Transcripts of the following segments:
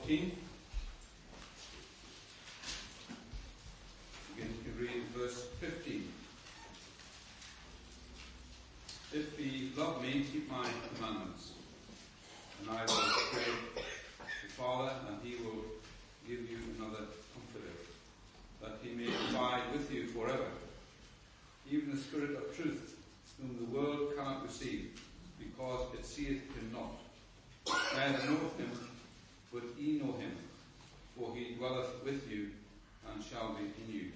14. Begin to read verse 15. If ye love me, keep my commandments, and I will pray the Father, and he will give you another comforter, that he may abide with you forever, even the Spirit of truth, whom the world cannot receive, because it seeth him not, neither knoweth him, but ye know him, for he dwelleth with you, and shall be in you.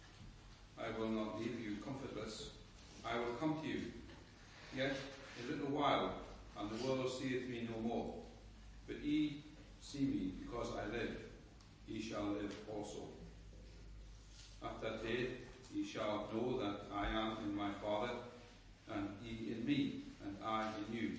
I will not leave you comfortless, I will come to you. Yet a little while, and the world seeth me no more. But ye see me, because I live, ye shall live also. At that day ye shall know that I am in my Father, and ye in me, and I in you.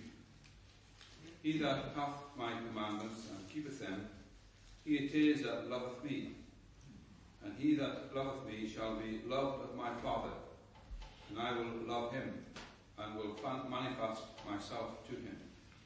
He that hath my commandments and keepeth them, he it is that loveth me. And he that loveth me shall be loved of my Father, and I will love him, and will manifest myself to him.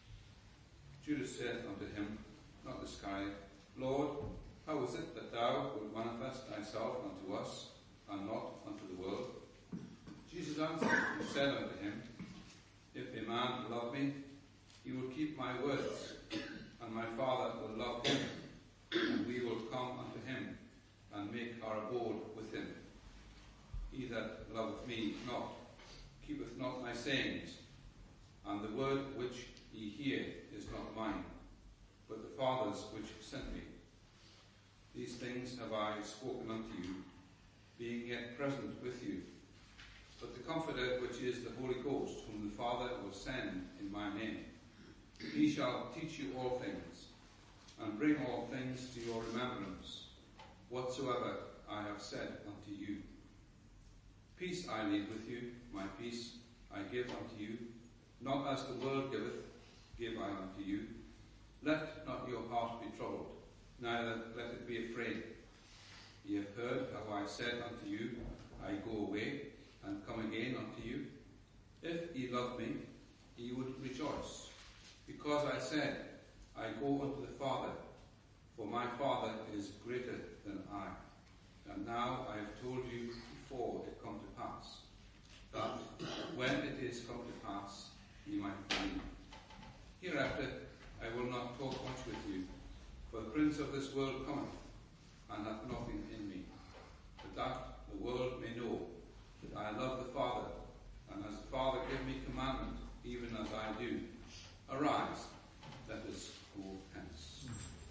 Judas saith unto him, not Iscariot, Lord, how is it that thou wilt manifest thyself unto us, and not unto the world? Jesus answered and said unto him, if a man love me, he will keep my words, and my Father will love him, and we will come unto him, and make our abode with him. He that loveth me not, keepeth not my sayings, and the word which ye hear is not mine, but the Father's which sent me. These things have I spoken unto you, being yet present with you. But the Comforter, which is the Holy Ghost, whom the Father will send in my name, he shall teach you all things, and bring all things to your remembrance, whatsoever I have said unto you. Peace I leave with you, my peace I give unto you. Not as the world giveth, give I unto you. Let not your heart be troubled, neither let it be afraid. Ye have heard how I said unto you, I go away, and come again unto you. If ye love me, ye would rejoice, because I said, I go unto the Father, for my Father is greater than I. And now I have told you before it come to pass, that when it is come to pass, ye might believe. Hereafter I will not talk much with you, for the prince of this world cometh, and hath nothing in me, but that the world may know that I love the Father, and as the Father gave me commandment, even as I do. Arise, let us go hence.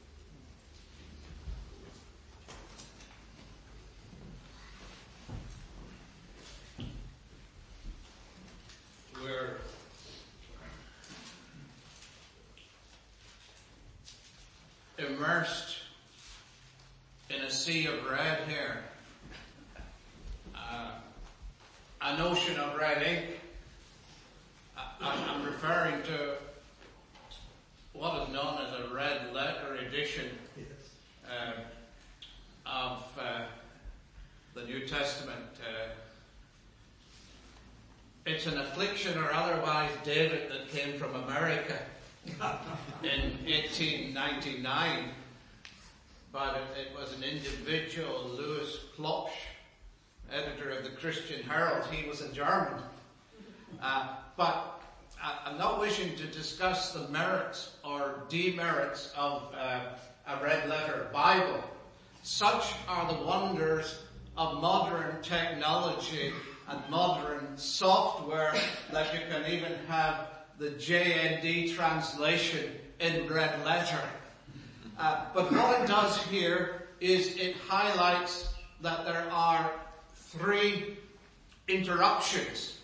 We're immersed in a sea of red here. A notion of red ink. I'm referring to what is known as a red letter edition of the New Testament. It's an affliction or otherwise, David, that came from America in 1899. But it was an individual, Louis Klopsch, editor of the Christian Herald. He was a German. But I'm not wishing to discuss the merits or demerits of a red letter Bible. Such are the wonders of modern technology and modern software that you can even have the JND translation in red letter. But what it does here is it highlights that there are three interruptions.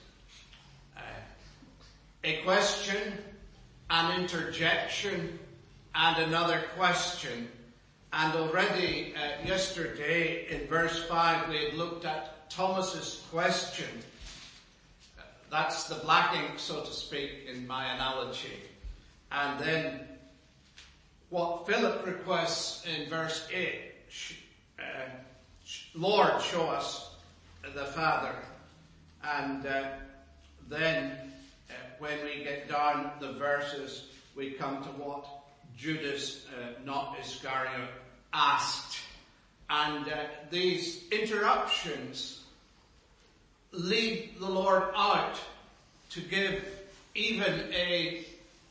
A question, an interjection, and another question. And already yesterday in verse 5 we had looked at Thomas's question. That's the black ink, so to speak, in my analogy. And then what Philip requests in verse 8, Lord, show us the Father. And then when we get down the verses, we come to what Judas, not Iscariot, asked. And these interruptions lead the Lord out to give even a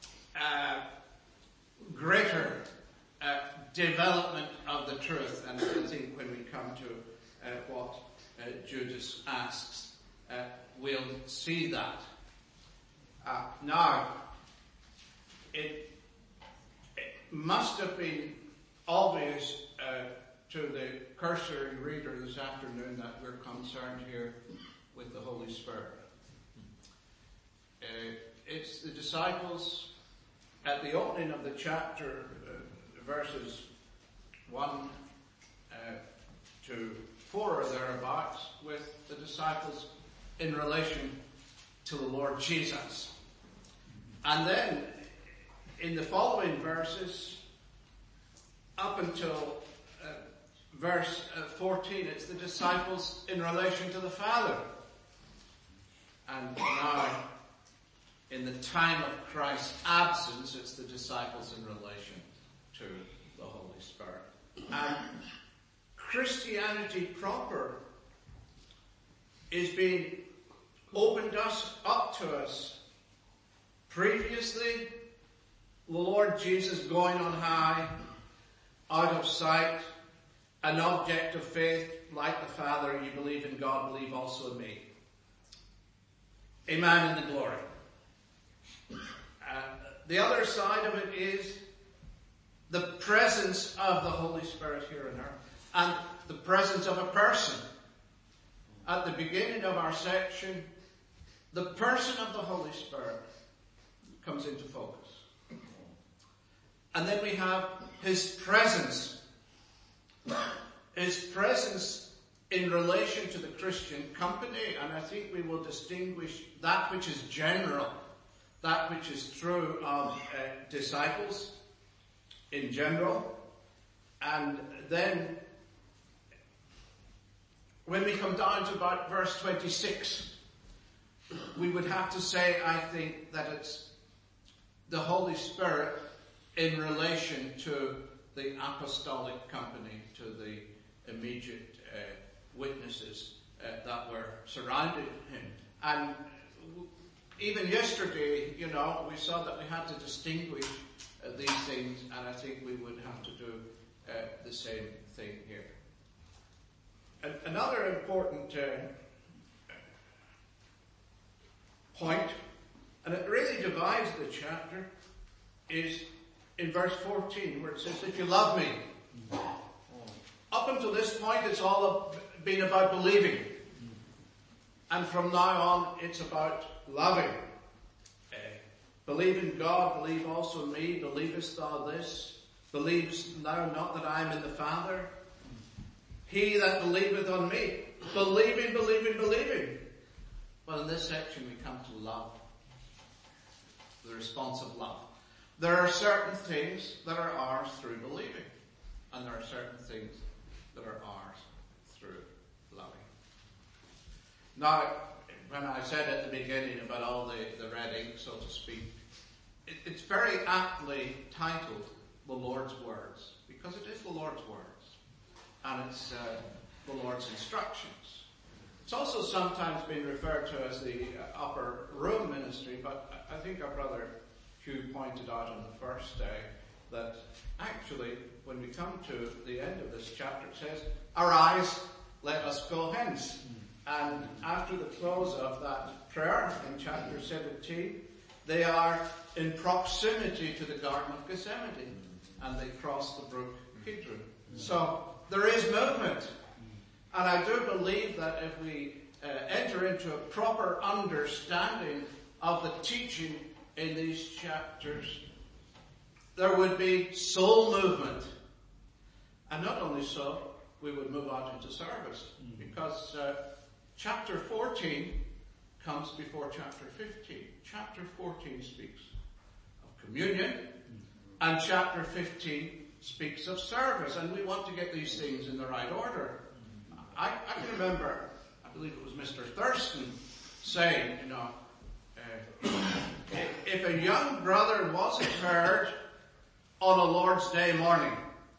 greater development of the truth. And I think when we come to what Judas asks, we'll see that. Now, it must have been obvious to the cursory reader this afternoon that we're concerned here with the Holy Spirit. It's the disciples at the opening of the chapter, verses 1 to 4 or thereabouts, with the disciples in relation to the Lord Jesus. And then in the following verses, up until verse 14, it's the disciples in relation to the Father. And now, in the time of Christ's absence, it's the disciples in relation to the Holy Spirit. And Christianity proper is being opened up to us. Previously, the Lord Jesus going on high, out of sight, an object of faith, like the Father. You believe in God, believe also in me. A man in the glory. The other side of it is the presence of the Holy Spirit here on earth, and the presence of a person. At the beginning of our section, the person of the Holy Spirit comes into focus. And then we have his presence. His presence in relation to the Christian company, and I think we will distinguish that which is general, that which is true of disciples in general. And then when we come down to about verse 26, we would have to say, I think, that it's the Holy Spirit in relation to the apostolic company, to the immediate witnesses that were surrounding him. And even yesterday, we saw that we had to distinguish these things, and I think we would have to do the same thing here. Another important point, and it really divides the chapter, is in verse 14, where it says, if you love me. Up until this point, it's all been about believing. And from now on, it's about loving. Believe in God, believe also in me. Believest thou this? Believest thou not that I am in the Father? He that believeth on me. Believing, believing, believing. Well, in this section we come to love. The response of love. There are certain things that are ours through believing. And there are certain things that are ours through loving. Now, when I said at the beginning about all the red ink, so to speak, it's very aptly titled The Lord's Words, because it is the Lord's words, and it's the Lord's instructions. It's also sometimes been referred to as the upper room ministry, but I think our brother Hugh pointed out on the first day that actually when we come to the end of this chapter, it says, arise, let us go hence. And after the close of that prayer in chapter 17, they are in proximity to the Garden of Gethsemane, and they cross the brook Kidron. So there is movement. And I do believe that if we enter into a proper understanding of the teaching in these chapters, there would be soul movement. And not only so, we would move out into service, because chapter 14 comes before chapter 15. Chapter 14 speaks of communion, and chapter 15 speaks of service, and we want to get these things in the right order. I can remember, I believe it was Mr. Thurston saying, if a young brother wasn't heard on a Lord's Day morning.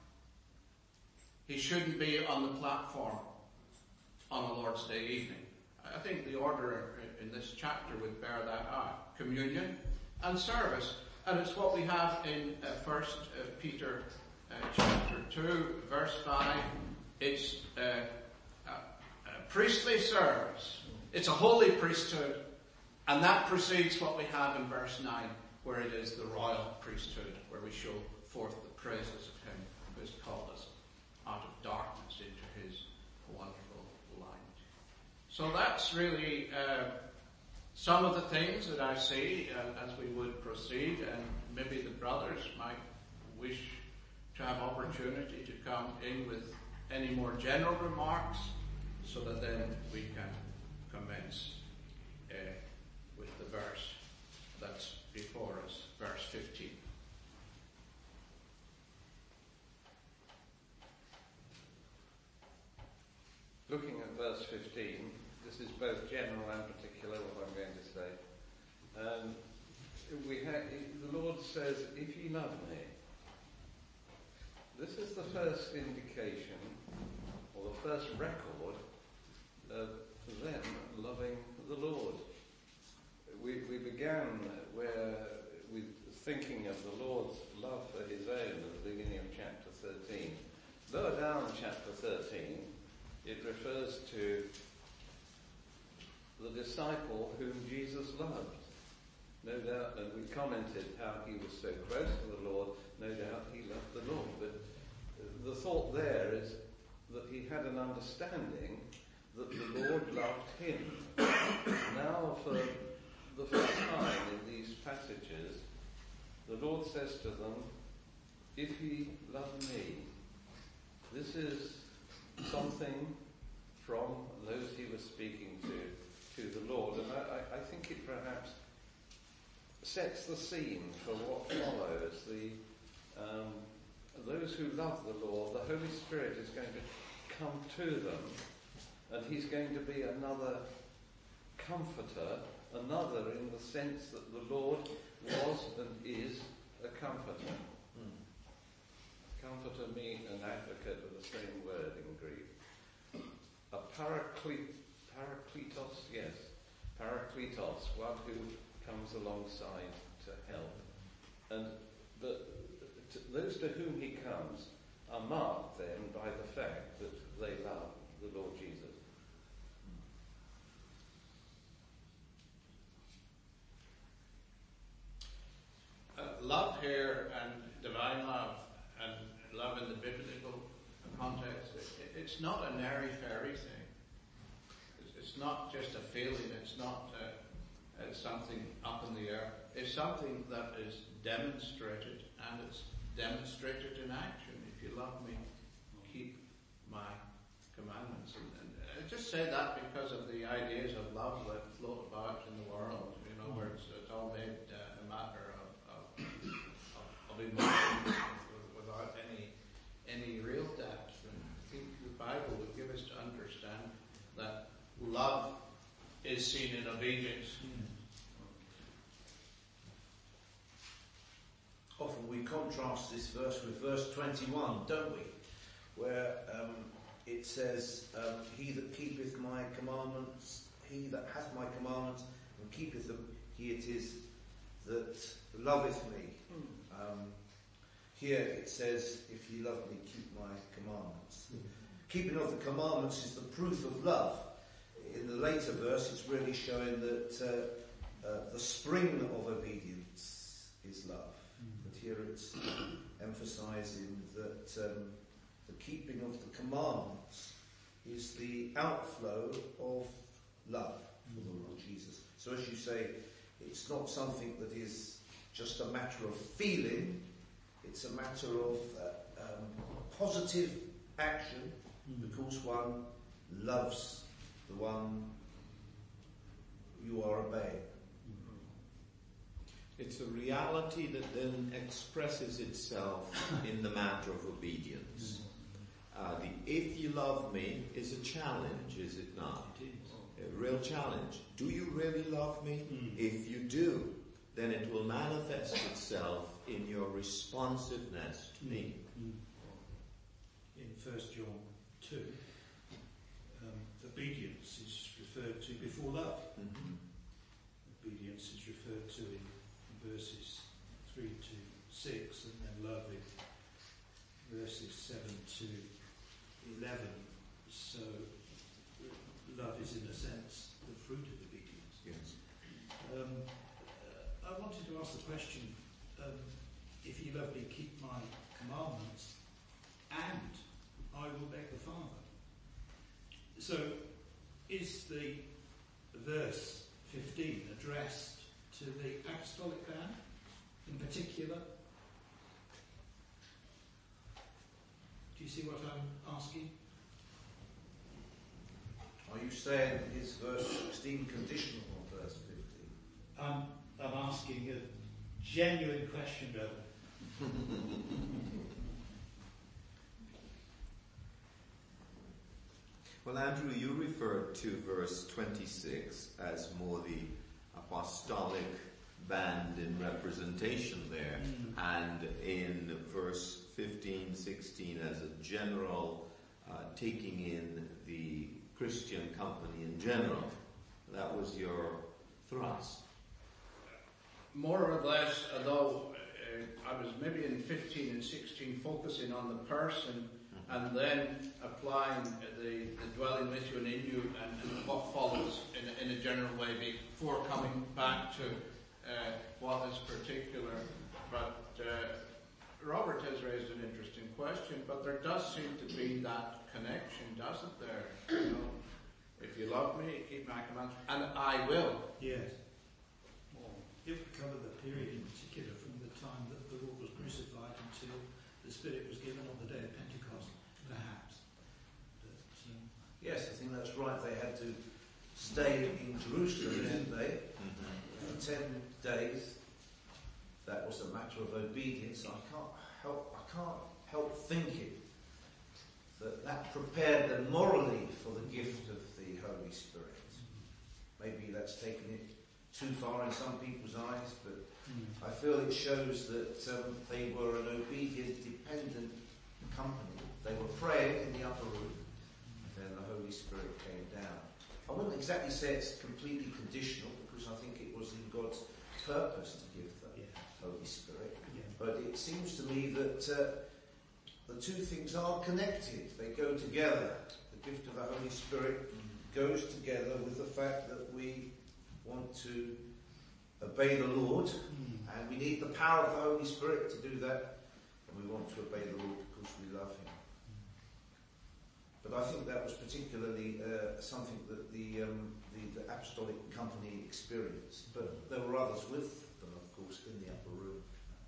He shouldn't be on the platform on a Lord's Day evening. I think the order in this chapter would bear that out. Communion and service. And it's what we have in 1 Peter chapter 2, verse 5. It's priestly service. It's a holy priesthood. And that precedes what we have in verse 9, where it is the royal priesthood, where we show forth the praises of him who has called us out of darkness into his wonderful light. So that's really some of the things that I see as we would proceed, and maybe the brothers might wish to have opportunity to come in with any more general remarks, so that then we can commence with the verse that's before us, verse 15. Looking at verse 15, this is both general and particular, what I'm going to say. The Lord says, if ye love me. This is the first indication, or the first record, of them loving the Lord. We began with thinking of the Lord's love for his own at the beginning of chapter 13. Lower down in chapter 13, it refers to the disciple whom Jesus loved. No doubt, and we commented how he was so close to the Lord, no doubt he loved the Lord. But the thought there is that he had an understanding that the Lord loved him. Now, for the first time in these passages, the Lord says to them, if ye love me. This is something from those he was speaking to the Lord. And I think it perhaps sets the scene for what follows. Those who love the Lord, the Holy Spirit is going to come to them, and he's going to be another comforter, another in the sense that the Lord was and is a comforter. Comforter means an advocate of the same word in Greek. A parakletos, yes. Parakletos, one who comes alongside to help. And those to whom he comes are marked then by the fact that they love the Lord Jesus. Love here, and divine love, and love in the biblical context, it's not an airy-fairy thing. It's not just a feeling. It's not something up in the air. It's something that is demonstrated, and it's demonstrated in action. If you love me, keep my commandments. And I just say that because of the ideas of love that float about in the world, where it's all made a matter of emotion without any real depth. And I think the Bible would give us to understand that love is seen in obedience. Often we contrast this verse with verse 21, don't we? Where it says, he that keepeth my commandments, he that hath my commandments and keepeth them, he it is that loveth me. Here it says, if ye love me, keep my commandments. Keeping of the commandments is the proof of love. In the later verse, it's really showing that the spring of obedience is love. But here it's emphasizing that the keeping of the commandments is the outflow of love for the Lord Jesus. So as you say, it's not something that is just a matter of feeling. It's a matter of positive action, because one loves the one you are obeying. It's a reality that then expresses itself in the matter of obedience. The if you love me is a challenge, is it not? It is. A real challenge. Do you really love me? If you do, then it will manifest itself in your responsiveness to me. In 1 John 2, obedience is referred to before love. Obedience is referred to in verses 3 to 6, and then love in verses 7 to 11. So love is, in a sense, the fruit of obedience. Yes. I wanted to ask the question, if you love me, keep my commandments, and I will beg the Father. So, is the verse 15 addressed to the apostolic band in particular? Do you see what I'm asking? Are you saying is verse 16 conditional on verse 15? I'm asking a genuine question, brother. Well, Andrew, you referred to verse 26 as more the apostolic band in representation there, and in verse 15, 16 as a general taking in the Christian company in general. That was your thrust. More or less, although I was maybe in 15 and 16 focusing on the person and then applying the dwelling with you and in you and what follows in a general way before coming back to what is particular. But Robert has raised an interesting question, but there does seem to be that connection, doesn't there? You know, if you love me, keep my commands, and I will. Yes. It would cover the period in particular from the time that the Lord was crucified until the Spirit was given on the day of Pentecost, perhaps. But, Yes, I think that's right. They had to stay in Jerusalem, didn't they? For 10 days. That was a matter of obedience. I can't help thinking that prepared them morally for the gift of the Holy Spirit. Maybe that's taken it too far in some people's eyes, but I feel it shows that they were an obedient, dependent company. They were praying in the upper room, and then the Holy Spirit came down. I wouldn't exactly say it's completely conditional, because I think it was in God's purpose to give the Holy Spirit. But it seems to me that the two things are connected. They go together. The gift of the Holy Spirit goes together with the fact that we want to obey the Lord, and we need the power of the Holy Spirit to do that, and we want to obey the Lord because we love Him. But I think that was particularly something that the apostolic company experienced. But there were others with them, of course, in the upper room.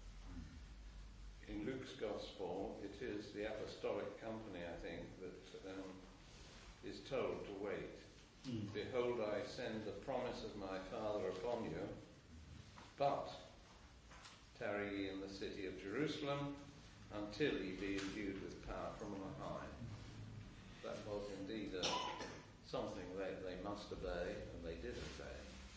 In Luke's Gospel, it is the apostolic company, I think, that is told to wait. Behold, I send the promise of my Father upon you, but tarry ye in the city of Jerusalem until ye be endued with power from on high. That was indeed something they must obey, and they did obey.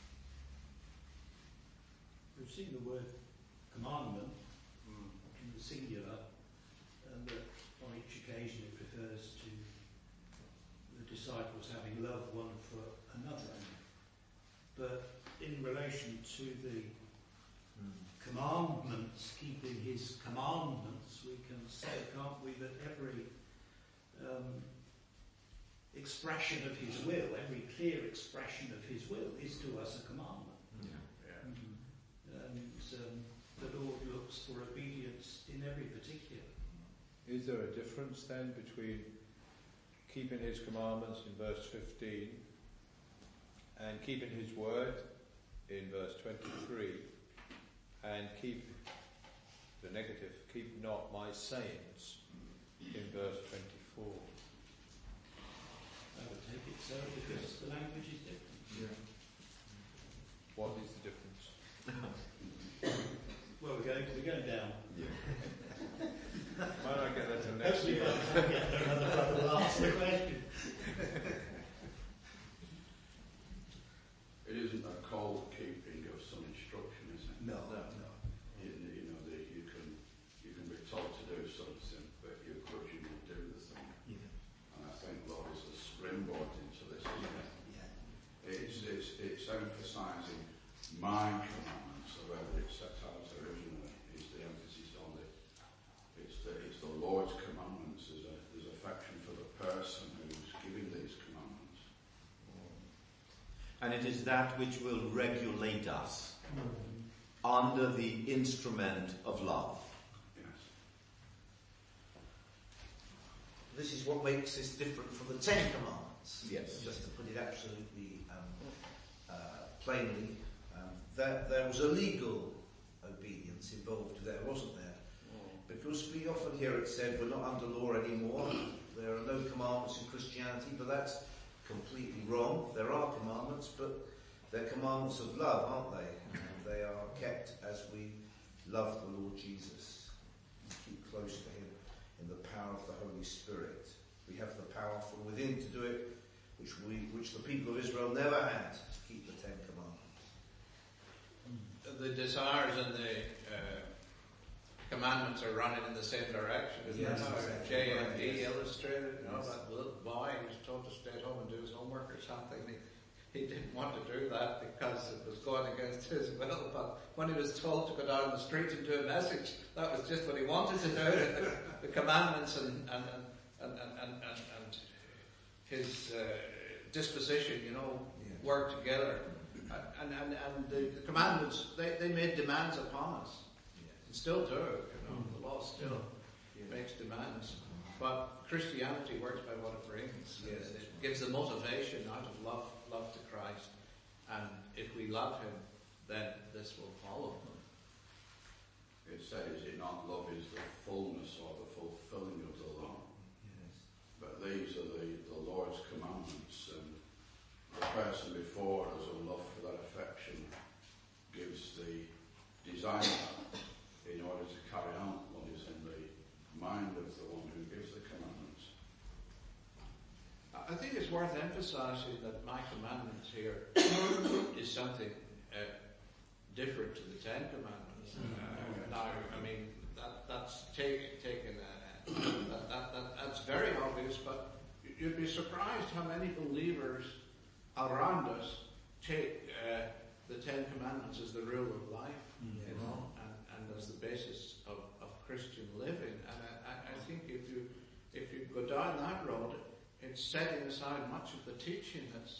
we've seen the word commandment in the singular, and that on each occasion it refers to the disciples having love one for another. But in relation to the commandments, keeping His commandments, we can say, can't we, that every expression of His will, every clear expression of His will is to us a commandment. And the Lord looks for obedience in every particular. Is there a difference then between keeping His commandments in verse 15 and keeping His word in verse 23 and keep the negative, keep not my sayings in verse 24? I would take it so, because the language is different. What is the difference? Well, we're going down. Might I get that to next Hopefully year? I'll get another brother will ask the question. It isn't a cold keeping of some instruction, is it? No. And it is that which will regulate us under the instrument of love. Yes. This is what makes this different from the Ten Commandments. Yes. Just to put it absolutely plainly, there was a legal obedience involved there, wasn't there? Because we often hear it said we're not under law anymore. There are no commandments in Christianity, but that's completely wrong. There are commandments, but they're commandments of love, aren't they? And they are kept as we love the Lord Jesus and keep close to him in the power of the Holy Spirit. We have the power from within to do it, which the people of Israel never had, to keep the Ten Commandments. The desires and the commandments are running in the same direction. Yes, JMD yes. illustrated, Yes. that little boy was told to stay at home and do his homework or something. He didn't want to do that because it was going against his will, but when he was told to go down the street and do a message, that was just what he wanted to do. The commandments and his disposition, work together. And the commandments, they made demands upon us. And still do. The law still makes demands. But Christianity works by what it brings. Yes. It gives the motivation out of love to Christ. And if we love him, then this will follow. It says, "Is it not love is the fullness or the fulfilling of the law?" Yes. But these are the Lord's commandments, and the person before us, a love for that affection, gives the desire in order to carry out what is in the mind of the one who gives the commandments. I think it's worth emphasizing that my commandments here is something different to the Ten Commandments. Now, I mean, that's taken. That's very obvious, but you'd be surprised how many believers around us take the Ten Commandments as the rule of life, and as the basis of Christian living. And I think if you go down that road, it's setting aside much of the teaching that's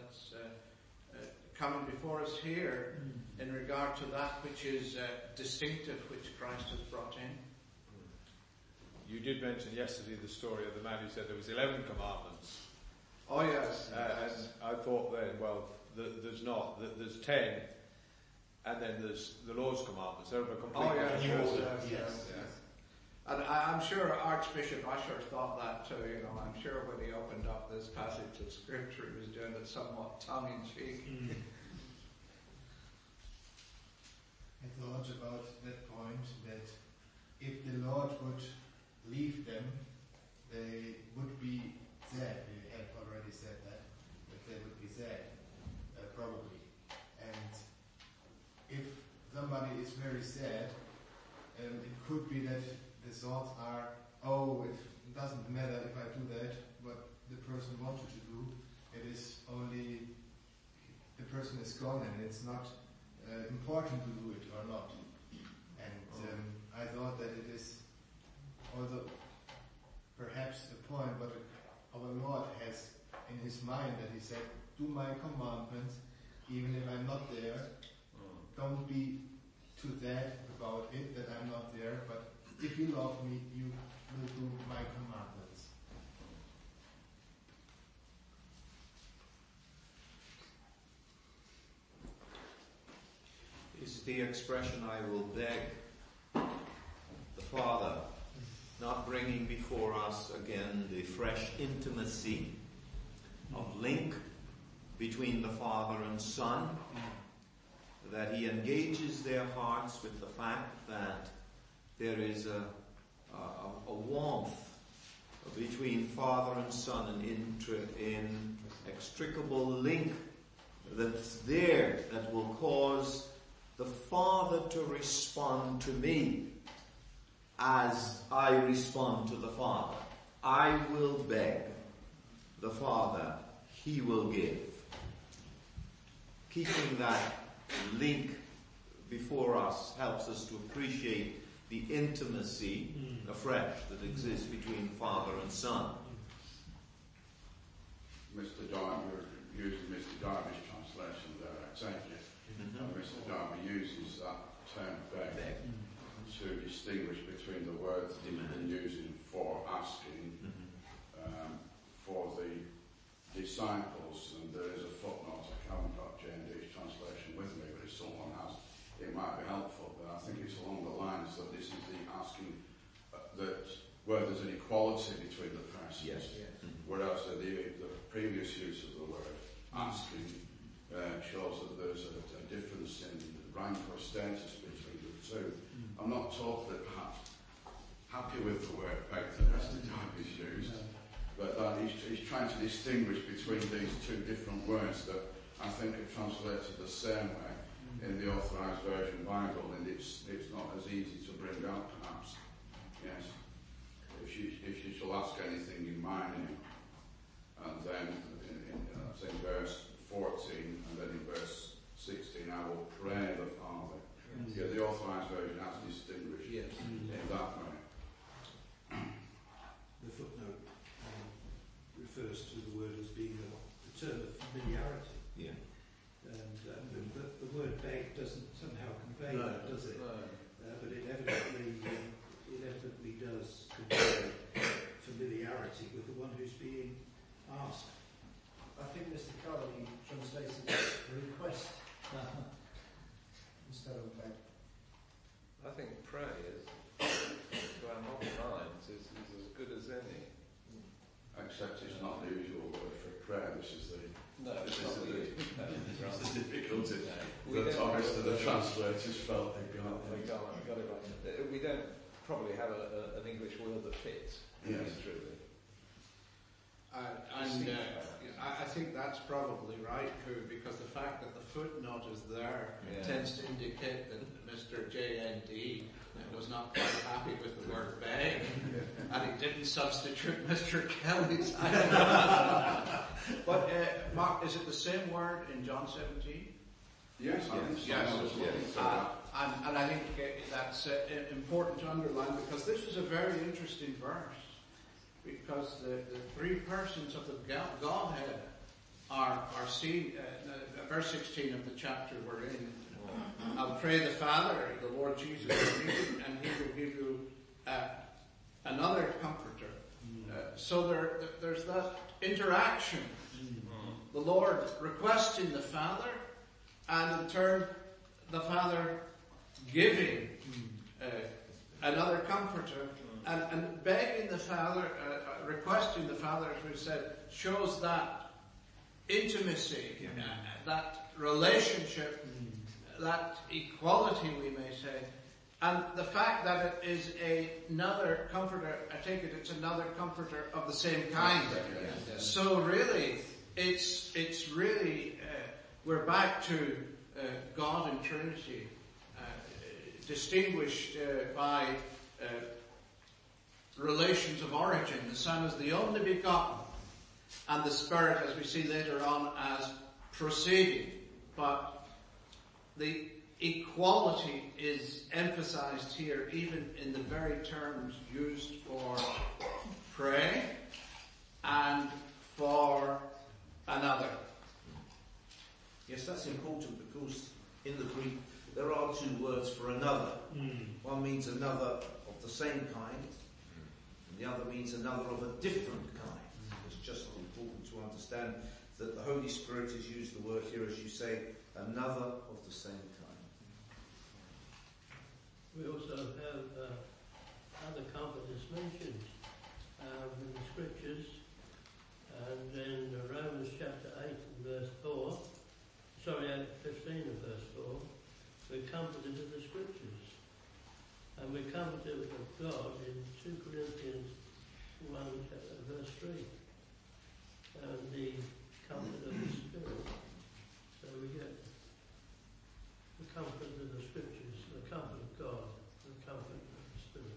coming before us here in regard to that which is distinctive, which Christ has brought in. You did mention yesterday the story of the man who said there was 11 commandments. Oh yes. And I thought then, well, there's not. There's 10, and then there's the Lord's commandments. They're of a completely different order. Yes. And I'm sure Archbishop Usher thought that too. I'm sure when he opened up this passage of Scripture, he was doing it somewhat tongue-in-cheek. I thought about that point, that if the Lord would leave them, they would be sad. We have already said that they would be sad, probably. And if somebody is very sad, it could be that the thoughts are, it doesn't matter if I do that, what the person wanted to do. It is only the person is gone, and it's not important to do it or not. And I thought that it is also perhaps a point what our Lord has in his mind, that he said, do my commandments even if I'm not there. Don't be too sad about it that I'm not there, but if you love me, you will do my commandments. Is the expression "I will beg" the Father not bringing before us again the fresh intimacy of link between the Father and Son, that he engages their hearts with the fact that there is a warmth between Father and Son, an inextricable link that's there that will cause the Father to respond to me as I respond to the Father. I will beg the Father, he will give. Keeping that link before us helps us to appreciate the intimacy afresh that exists between Father and Son. Mr. Darby, you're using Mr. Darby's translation. translation there, I take it. Mr. Darby uses that term beg to distinguish between the words he's been using for asking for the disciples, and there is a footnote. I haven't got J&D's translation with me, but if someone has, it might be helpful. But I think it's along the lines that this is the asking that where there's an equality between the persons, whereas the previous use of the word asking shows that there's a difference in rank or status between the two. I'm not totally perhaps happy with the word beg that Mr. Darby's used, but he's trying to distinguish between these two different words that I think are translated the same way in the Authorised Version Bible, and it's not as easy to bring out perhaps. Yes. If you shall ask anything in my name, and then in verse 14 and then in verse 16, I will pray the Father. Yeah, the Authorised Version has distinguished in that way. The footnote refers to the word as being a term of familiarity. Yeah. And the word beg doesn't somehow convey that, does it? No. But it evidently does convey familiarity with the one who's being asked. I think Mr. Cullen translates it as request instead of beg. I think pray is, to our modern minds, is as good as any. Except it's not the usual word for prayer. This is the difficulty that Thomas and the translators felt they got it right. We don't probably have an English word that fits. Yes. Truly. I think that's probably right, Pooh, because the fact that the footnote is there tends to indicate that Mr. J.N.D. was not quite happy with the word beg, and he didn't substitute Mr. Kelly's. But, Mark, is it the same word in John 17? Yes. And I think that's important to underline, because this is a very interesting verse. Because the three persons of the Godhead are seen, verse 16 of the chapter we're in. I'll pray the Father, the Lord Jesus, and He will give you another Comforter. So there's that interaction. The Lord requesting the Father, and in turn the Father giving another Comforter. And begging the Father, requesting the Father, as we said, shows that intimacy, that relationship, that equality, we may say. And the fact that it is another Comforter, I take it it's another Comforter of the same kind. So really, it's really, we're back to God in Trinity, distinguished by relations of origin. The Son is the only begotten, and the Spirit, as we see later on, as proceeding. But the equality is emphasized here, even in the very terms used for pray and for another. Yes, that's important, because in the Greek there are two words for another. One means another of the same kind, and the other means another of a different kind. It's just important to understand that the Holy Spirit has used the word here, as you say, another of the same kind. We also have other comforters mentioned in the scriptures, and in Romans chapter 8 and verse 4, 15 and verse 4, we're comforted in the scriptures, and we're comforted of God in 2 Corinthians 1 verse 3, and the comfort of the Spirit. So we get the comfort of the scriptures, the comfort of God, the comfort of the Spirit.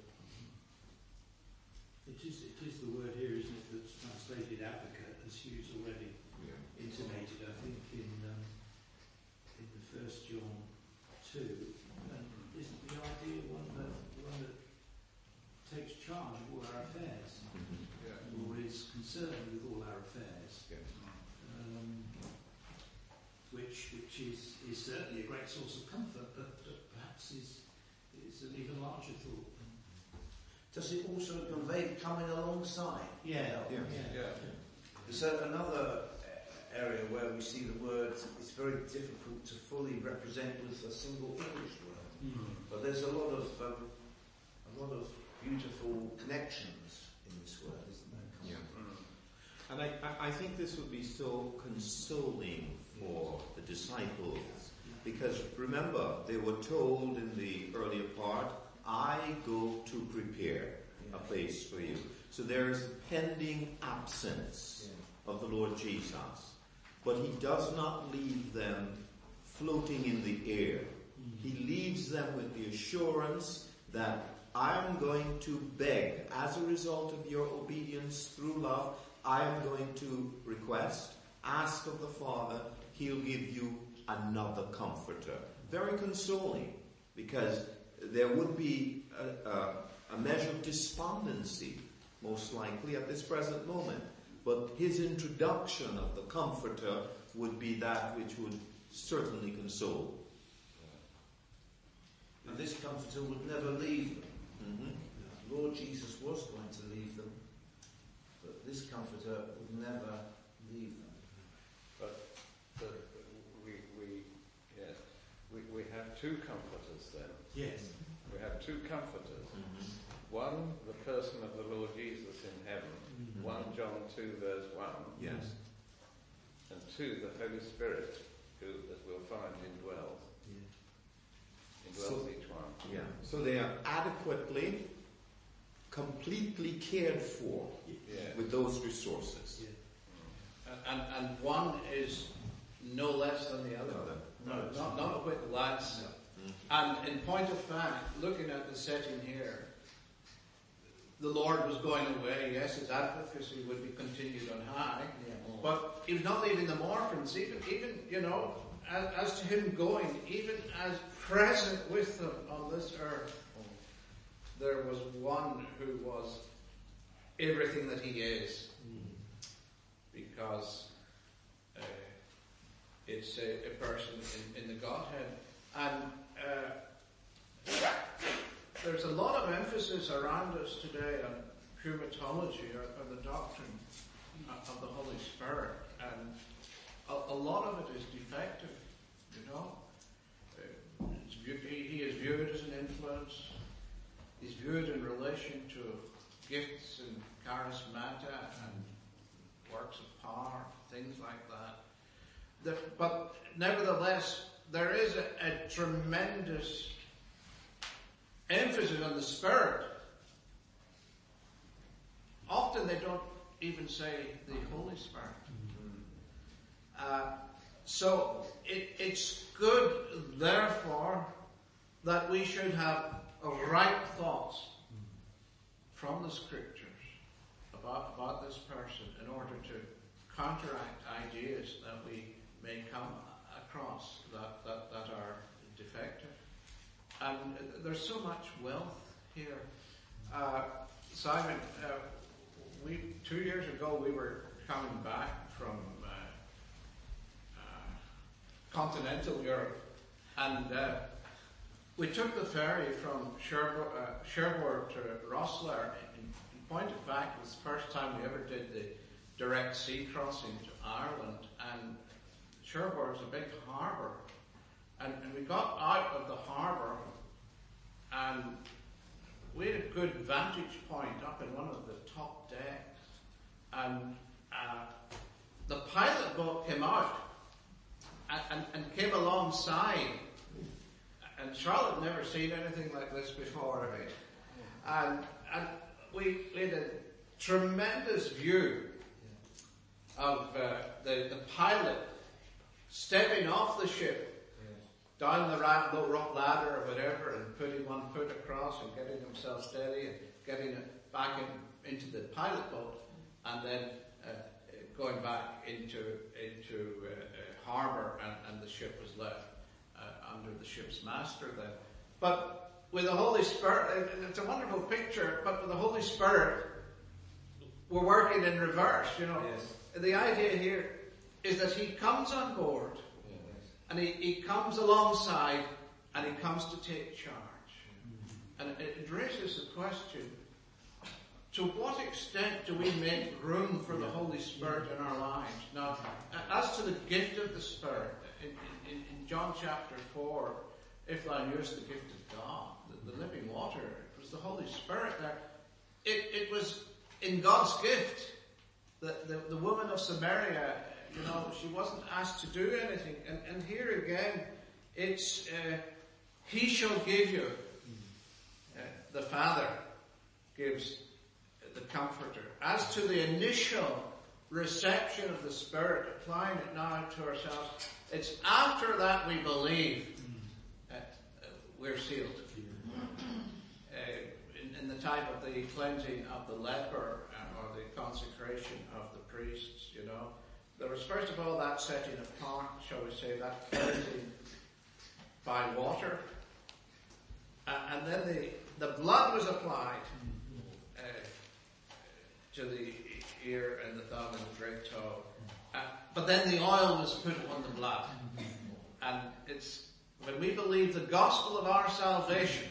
It is the word here, isn't it, that's translated advocate, as Hugh's already intimated, I think, in the 1 John 2. And isn't the idea one that takes charge of all our affairs, or is concerned with all our affairs, which which is certainly a great source of comfort, but perhaps is an even larger thought. Does it also convey coming alongside? Yeah. There's another area where we see the word is very difficult to fully represent with a single English word. But there's a lot of beautiful connections in this word, isn't there? Yeah. And I think this would be so consoling for the disciples, because remember, they were told in the earlier part, I go to prepare a place for you. So there is a pending absence of the Lord Jesus. But he does not leave them floating in the air. He leaves them with the assurance that I am going to beg, as a result of your obedience through love, I am going to request, ask of the Father, he'll give you another comforter. Very consoling, because there would be a measure of despondency, most likely, at this present moment. But his introduction of the comforter would be that which would certainly console. And this comforter would never leave them. Lord Jesus was going to leave them, but this comforter would never leave them. But we have two comforters then. Yes. We have two comforters. One, the person of the Lord Jesus in heaven. 1 John 2 verse 1. Yes. And 2, the Holy Spirit, who, as we'll find, indwells. Indwells each one. Yeah. So they are adequately, completely cared for with those resources. And one is no less than the other. Not a whit less. And in point of fact, looking at the setting here, the Lord was going away. Yes, his advocacy would be continued on high, but he was not leaving them orphans. Even as to him going, even as present with them on this earth, there was one who was everything that he is, because it's a person in the Godhead. And there's a lot of emphasis around us today on pneumatology, or the doctrine of the Holy Spirit, and a lot of it is defective, He is viewed as an influence. He's viewed in relation to gifts and charismata and works of power, things like that. But nevertheless, there is a tremendous emphasis on the Spirit. Often they don't even say the Holy Spirit. So it's good, therefore, that we should have right thoughts from the Scriptures about this person in order to counteract ideas that we may come across that are defective. And there's so much wealth here. Simon, 2 years ago we were coming back from continental Europe, and we took the ferry from Cherbourg to Rosselaar. In point of fact, it was the first time we ever did the direct sea crossing to Ireland, and Cherbourg is a big harbour. And we got out of the harbour, and we had a good vantage point up in one of the top decks. And the pilot boat came out and came alongside. And Charlotte had never seen anything like this before, right? And we had a tremendous view of the pilot stepping off the ship, down the rock ladder or whatever, and putting one foot across and getting himself steady and getting it back into the pilot boat, and then going back into harbour, and the ship was left under the ship's master then. But with the Holy Spirit, it's a wonderful picture, but with the Holy Spirit, we're working in reverse, Yes. The idea here is that he comes on board, And he comes alongside and he comes to take charge. And it raises the question, to what extent do we make room for the Holy Spirit in our lives? Now, as to the gift of the Spirit, in John chapter 4, if thou knewest the gift of God, the living water, it was the Holy Spirit there. It was in God's gift. The woman of Samaria, she wasn't asked to do anything. And here again, it's, he shall give you, the Father gives the Comforter. As to the initial reception of the Spirit, applying it now to ourselves, it's after that we believe we're sealed. In the time of the cleansing of the leper or the consecration of the priests, there was first of all that setting apart, shall we say, that cleansing by water, and then the blood was applied to the ear and the thumb and the great toe. But then the oil was put on the blood. And it's when we believe the gospel of our salvation,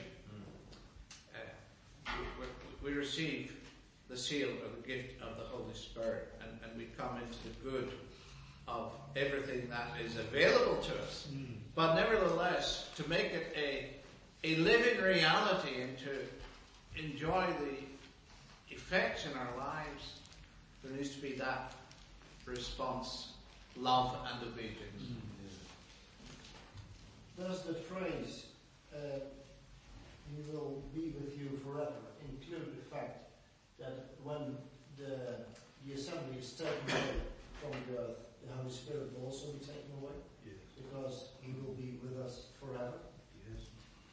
we receive the seal or the gift of the Holy Spirit, and we come into the good of everything that is available to us. But nevertheless, to make it a living reality and to enjoy the effects in our lives, there needs to be that response, love and obedience. Does the phrase, he will be with you forever, include the fact that when the assembly is taken away from the earth, the Holy Spirit will also be taken away? Yes. Because he will be with us forever? Yes.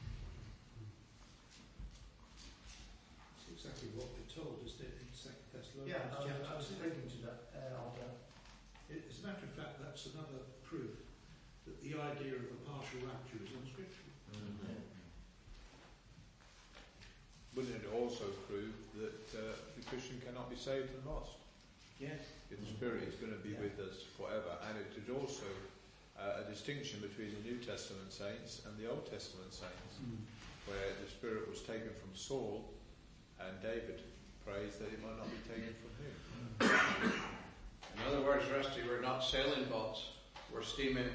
It's exactly what we're told, isn't it, in 2 Thessalonians I was chapter 6. thinking to that, of that. As a matter of fact, that's another proof that the idea of a partial rapture is unscriptural. Wouldn't it also prove that the Christian cannot be saved and lost? Yes. The Spirit is going to be with us forever. And it is also a distinction between the New Testament saints and the Old Testament saints, where the Spirit was taken from Saul, and David prays that it might not be taken from him. In other words, Rusty, we're not sailing boats. We're steamers.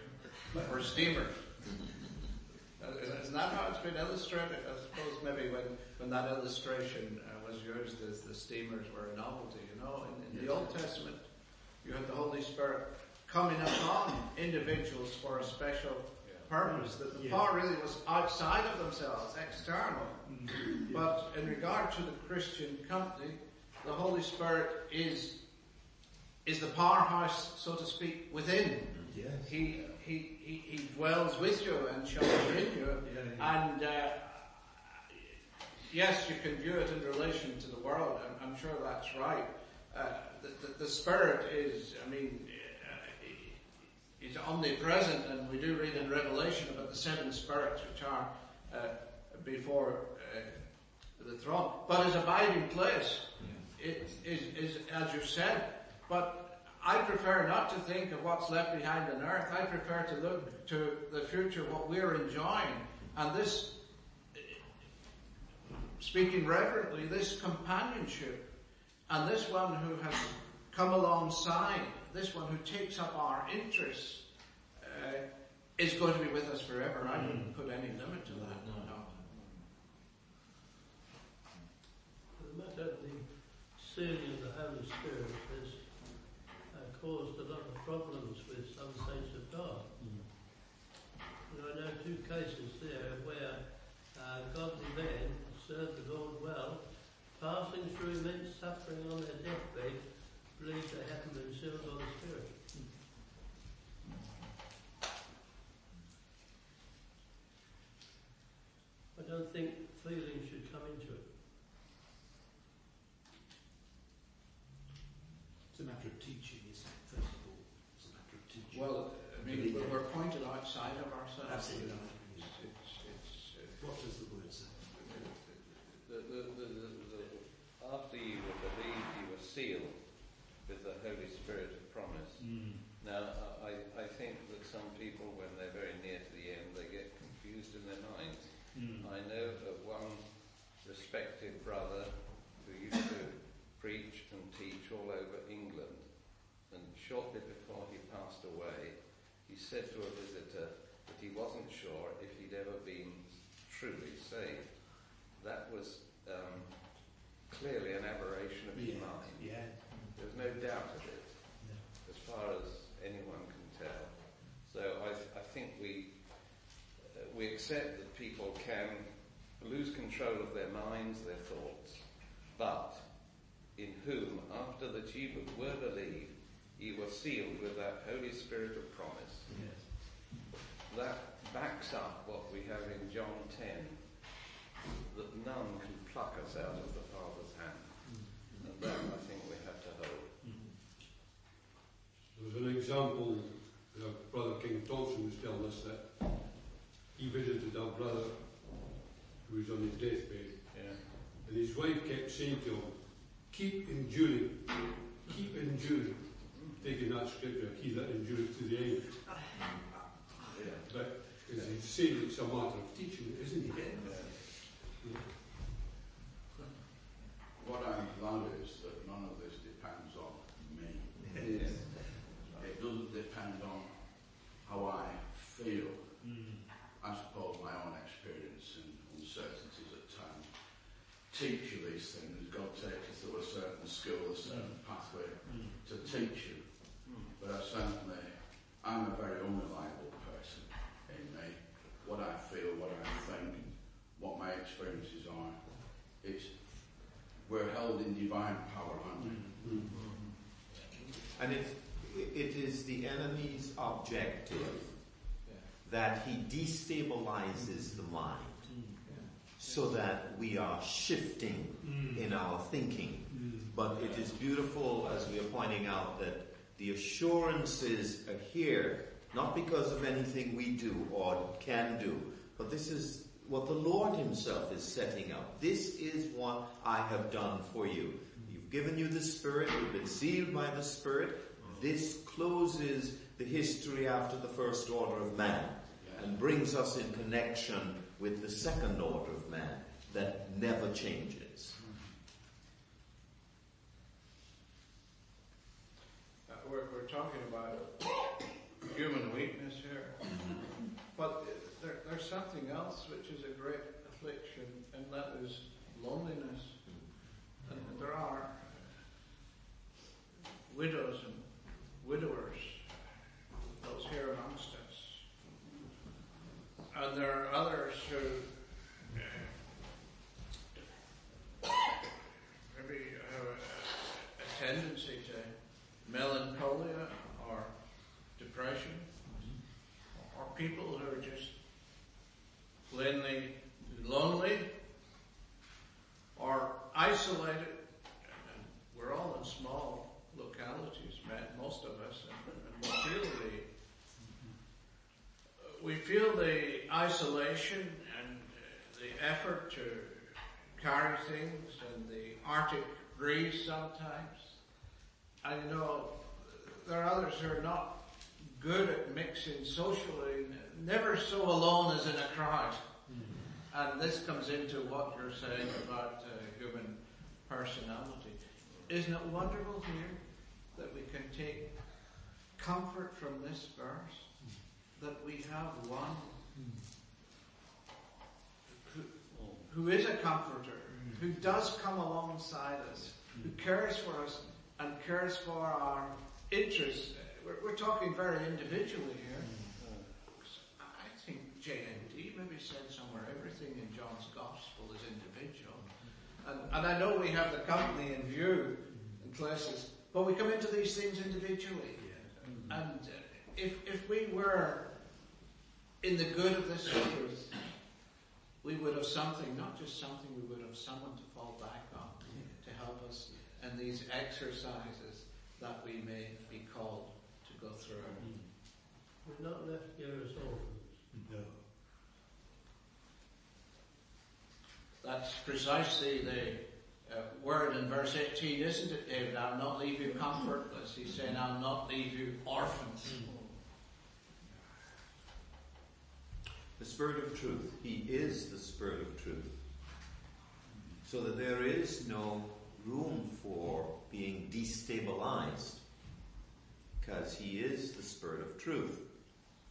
Isn't that how it's been illustrated? I suppose maybe when that illustration was used as the steamers were a novelty, in the Old Testament, you had the Holy Spirit coming upon individuals for a special purpose. That the power really was outside of themselves, external. But in regard to the Christian company, the Holy Spirit is the powerhouse, so to speak, within. Yes. He dwells with you and shall be in you. And yes, you can view it in relation to the world. I'm sure that's right. The Spirit is, is omnipresent, and we do read in Revelation about the 7 spirits which are before the throne. But his abiding place is, as you said, but I prefer not to think of what's left behind on earth. I prefer to look to the future, what we're enjoying. And this, speaking reverently, this companionship, and this one who has come alongside, this one who takes up our interests, is going to be with us forever. I wouldn't put any limit to that. No. The matter of the sealing of the Holy Spirit has caused a lot of problems with some saints of God. And I know 2 cases there where godly men served the Lord well, passing through immense suffering on their deathbed, believed they hadn't been sealed by the Spirit. I don't think feeling should come into it. It's a matter of teaching, isn't it? First of all, it's a matter of teaching. Well, we're pointed outside of ourselves. Absolutely. What does the word say? After you were believed, you were sealed with the Holy Spirit of promise. Now, I think that some people, said to a visitor that he wasn't sure if he'd ever been truly saved. That was clearly an aberration of his mind. Yeah. There's no doubt of it, as far as anyone can tell. So I think we accept that people can lose control of their minds, their thoughts, but in whom, after that ye were believed, ye were sealed with that Holy Spirit of promise. Yes. That backs up what we have in John 10, that none can pluck us out of the Father's hand. And that I think we have to hold. There's an example, Brother King Thompson was telling us that he visited a brother who was on his deathbed. Yeah. And his wife kept saying to him, keep enduring, taking that scripture, he that endureth to the end. Yeah. But as he's saying, it's a matter of teaching, isn't it? Yeah. What I'm glad is that none of this depends on me. Yes. It doesn't depend on how I feel. I suppose my own experience and uncertainties at times teach you these things. God takes you through a certain school, a certain pathway to teach you. But I'm a very unreliable person in me. What I feel, what I think, what my experiences are, we're held in divine power, aren't we? And it is the enemy's objective that he destabilizes the mind so that we are shifting in our thinking. But it is beautiful, as we are pointing out, that the assurances are here, not because of anything we do or can do, but this is what the Lord himself is setting up. This is what I have done for you. You've given you the Spirit, you've been sealed by the Spirit. This closes the history after the first order of man and brings us in connection with the second order of man that never changes. We're talking about human weakness here, but there's something else which is a great affliction, and that is loneliness. And there are widows and widowers, those here amongst us. And there are others who maybe have a tendency to melancholia or depression, or people who are just plainly lonely or isolated. And we're all in small localities, most of us, and we feel the isolation and the effort to carry things and the Arctic breeze sometimes. I know there are others who are not good at mixing socially, never so alone as in a crowd. And this comes into what you're saying about human personality. Isn't it wonderful here that we can take comfort from this verse? That we have one who is a comforter, who does come alongside us, who cares for us and cares for our interests. We're talking very individually here. I think JND maybe said somewhere everything in John's Gospel is individual. And I know we have the company in view in places, but we come into these things individually. And if we were in the good of this truth, we would have something, not just something, we would have someone to fall back on to help us in these exercises that we may be called to go through. We're not left here as orphans. No. That's precisely the word in verse 18, isn't it, David? I'll not leave you comfortless. He's saying, I'll not leave you orphans. The Spirit of truth. He is the Spirit of truth. So that there is no room for being destabilized, because he is the Spirit of truth.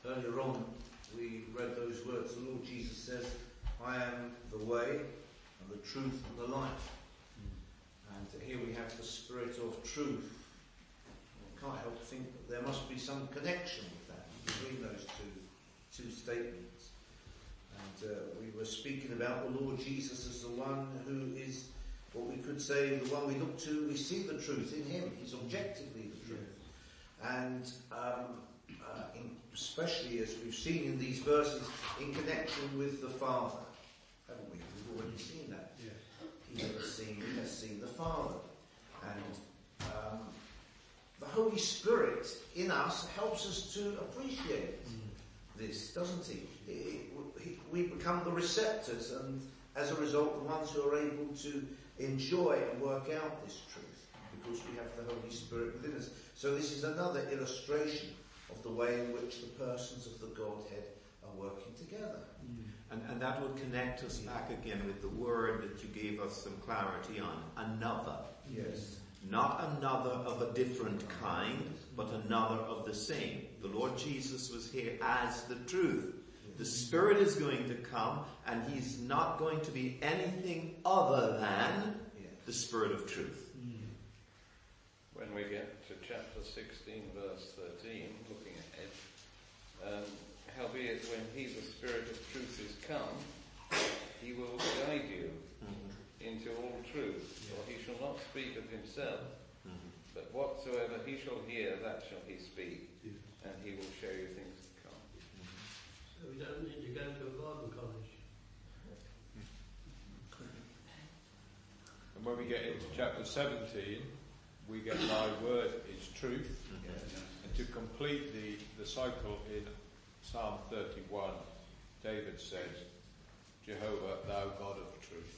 Earlier on, we read those words. The Lord Jesus says, I am the way and the truth and the life. And here we have the Spirit of truth. I can't help but think that there must be some connection with that between those two statements. And we were speaking about the Lord Jesus as the one who is, what we could say, the one we look to. We see the truth in him. He's objectively the truth. And especially as we've seen in these verses, in connection with the Father, haven't we? We've already seen that. Yeah. He has seen the Father. And the Holy Spirit in us helps us to appreciate this, doesn't he? We become the receptors, and as a result, the ones who are able to enjoy and work out this truth, because we have the Holy Spirit within us. So this is another illustration of the way in which the persons of the Godhead are working together. And that would connect us back again with the word that you gave us some clarity on. Another. Yes. Not another of a different kind, but another of the same. The Lord Jesus was here as the truth. The Spirit is going to come, and he's not going to be anything other than the Spirit of truth. When we get to chapter 16, verse 13, looking ahead, howbeit when he, the Spirit of truth, is come, he will guide you into all truth, for he shall not speak of himself, but whatsoever he shall hear, that shall he speak, and he will show you things to come. So we don't need to go to a Bible college. And when we get into chapter 17, we get thy word is truth. And to complete the cycle in Psalm 31, David says, Jehovah, thou God of truth.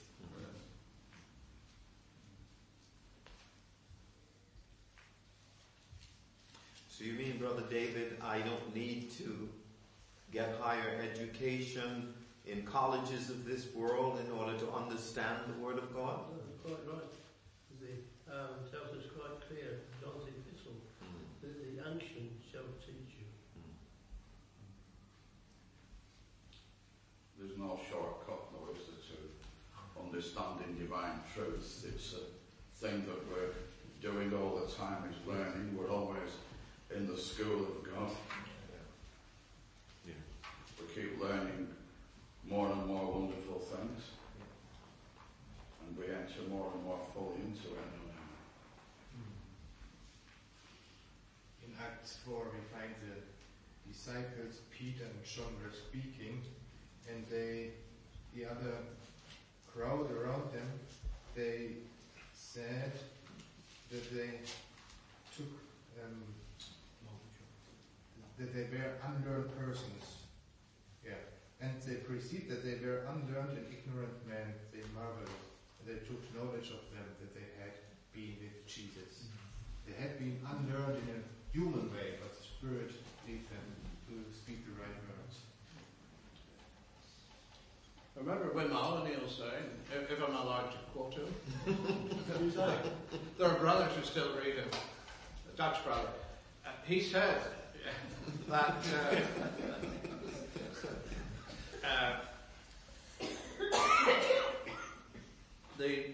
So you mean, Brother David, I don't need to get higher education in colleges of this world in order to understand the Word of God? Quite right. It tells us quite clear, John's epistle, that the unction shall teach you. There's no shortcut, no, is there, to understanding divine truth. It's a thing that we're doing all the time, is learning. We're always in the school of God. We keep learning more and more wonderful things, and we enter more and more fully into it. In Acts 4 we find the disciples, Peter and John, were speaking, and the other crowd around them, they said that they took that they were unlearned persons. Yeah. And they perceived that they were unlearned and ignorant men. They marveled. They took knowledge of them that they had been with Jesus. They had been unlearned in a human way, but the Spirit led them to speak the right words. Remember Wim O'Neill saying, if I'm allowed to quote him, there are brothers who still read him, a Dutch brother. He said that the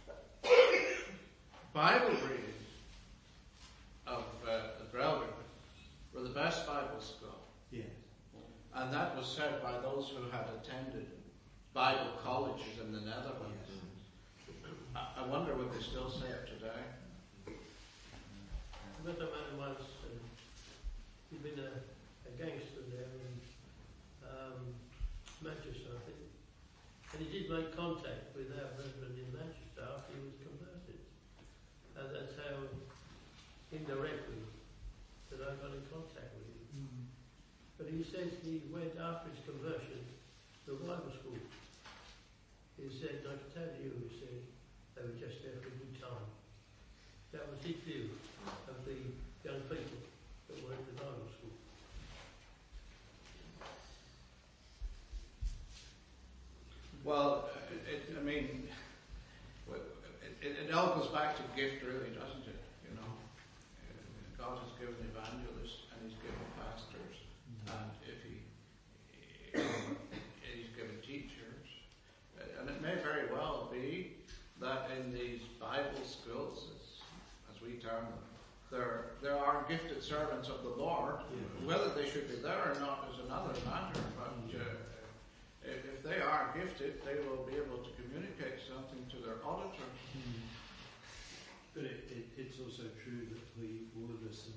Bible readings of the Brethren were the best Bible school. Yeah. And that was said by those who had attended Bible colleges in the Netherlands. I wonder would they still say it today. I met a man once, he'd been a gangster there in Manchester, I think. And he did make contact with our brethren in Manchester after he was converted. And that's how, indirectly, that I got in contact with him. But he says he went after his conversion to a Bible school. He said, I can tell you, he said, they were just there for a good time. That was his view of the young people that were at the Bible school. Well, it all goes back to gift, really, doesn't it? You know, God has given evangelists and He's given pastors, and in these Bible schools, as we term them, there are gifted servants of the Lord. Whether they should be there or not is another matter, but if they are gifted, they will be able to communicate something to their auditors. But it's also true that we, all of us,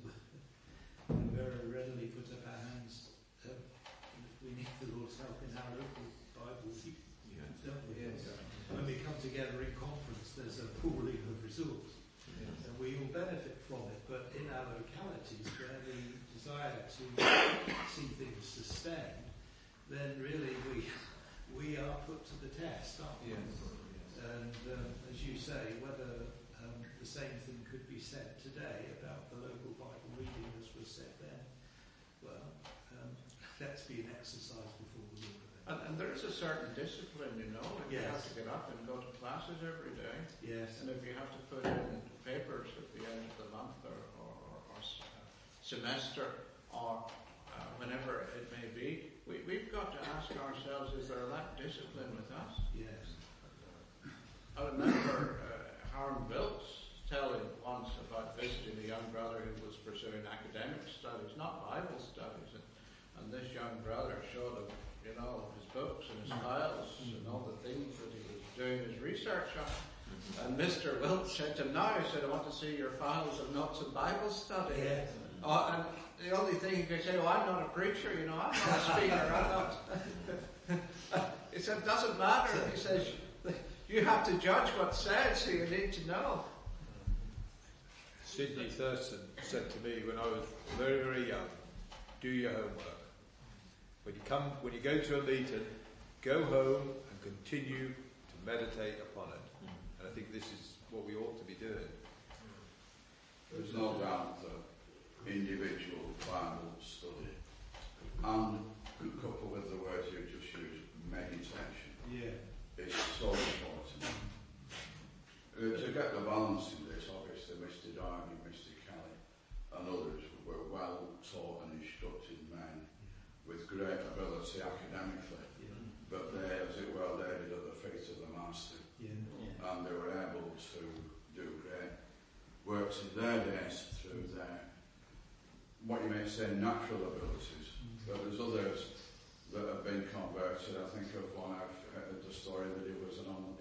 very readily put up our hands. We need the Lord's help in our local Bibles, don't we? Yes. When we come together in conference, there's a pooling of resource. And we all benefit from it, but in our localities where we desire to see things sustained, then really we are put to the test, aren't we? Yes. And as you say, whether the same thing could be said today about the local Bible reading as was said then, well, let's be an exercise before the Lord. And there is a certain discipline, you know. If you Yes. have to get up and go to classes every day, Yes. and if you have to put in papers at the end of the month or semester or whenever it may be, we've got to ask ourselves, is there that discipline with us? Yes. I remember Hiram Wilkes telling once about visiting a young brother who was pursuing academic studies, not Bible studies, and this young brother showed him, you know, his books and his files and all the things that he was doing his research on. And Mr. Wilkes said to him, now, he said, I want to see your files of notes of Bible study. Yes. And the only thing he could say, oh, I'm not a preacher, you know, I'm not a speaker, I'm not. He said, it doesn't matter. He says, you have to judge what's said, so you need to know. Sidney Thurston said to me when I was very, very young, do your homework. When you go to a meeting, go home and continue to meditate upon it. And I think this is what we ought to be doing. There's no doubt that individual Bible study and coupled with the words you just used, meditation, is so important. To get the balance in this, obviously Mr. Darby, Mr. Kelly and others were well taught and instructed men with great ability academically, but they, as it were, laid it at the feet of the master, and they were able to do great works in their days through their, what you may say, natural abilities. But there's others that have been converted. I think of one, I've heard the story that he was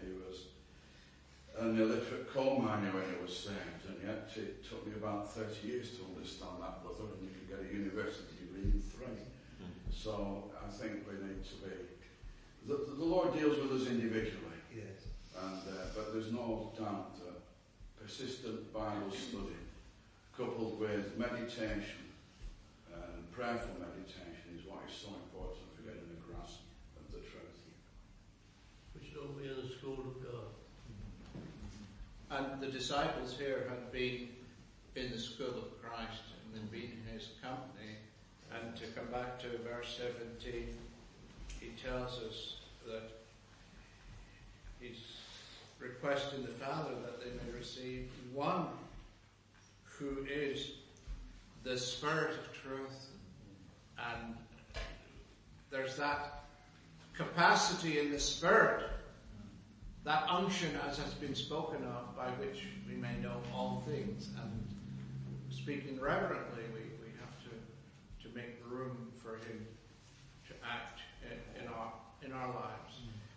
an illiterate coal miner when he was saved, and yet it took me about 30 years to understand that, brother, and you can get a university degree in 3. So I think we need to be. The Lord deals with us individually. Yes. And but there's no doubt that persistent Bible study, coupled with meditation and prayerful meditation, is what is so important for getting a grasp of the truth. We should all be in the school of God. And the disciples here had been in the school of Christ and had been in his company. And to come back to verse 17, he tells us that he's requesting the Father that they may receive one who is the Spirit of truth. And there's that capacity in the Spirit, that unction, as has been spoken of, by which we may know all things. And speaking reverently, we have to make room for him to act in our lives.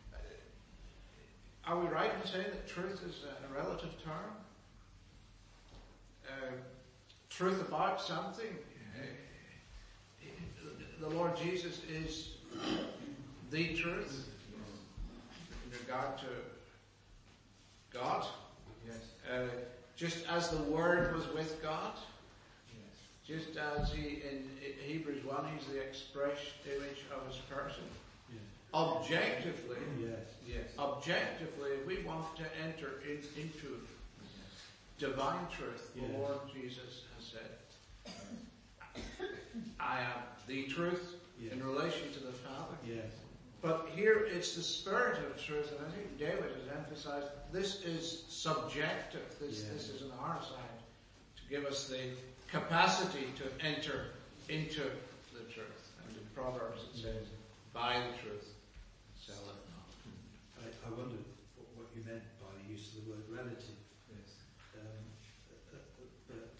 Are we right in saying that truth is a relative term? Truth about something. The Lord Jesus is the truth in regard to God. Yes. Just as the Word was with God. Yes. Just as he in Hebrews 1, he's the express image of his person. Yes. Objectively, objectively, we want to enter into divine truth. The Lord Jesus has said, I am the truth in relation to the Father. Yes. But here it's the Spirit of truth, and I think David has emphasized this is subjective. This is on our side to give us the capacity to enter into the truth. And in Proverbs it says, buy the truth, sell it not. I wondered what you meant by use of the word relative. Yes. But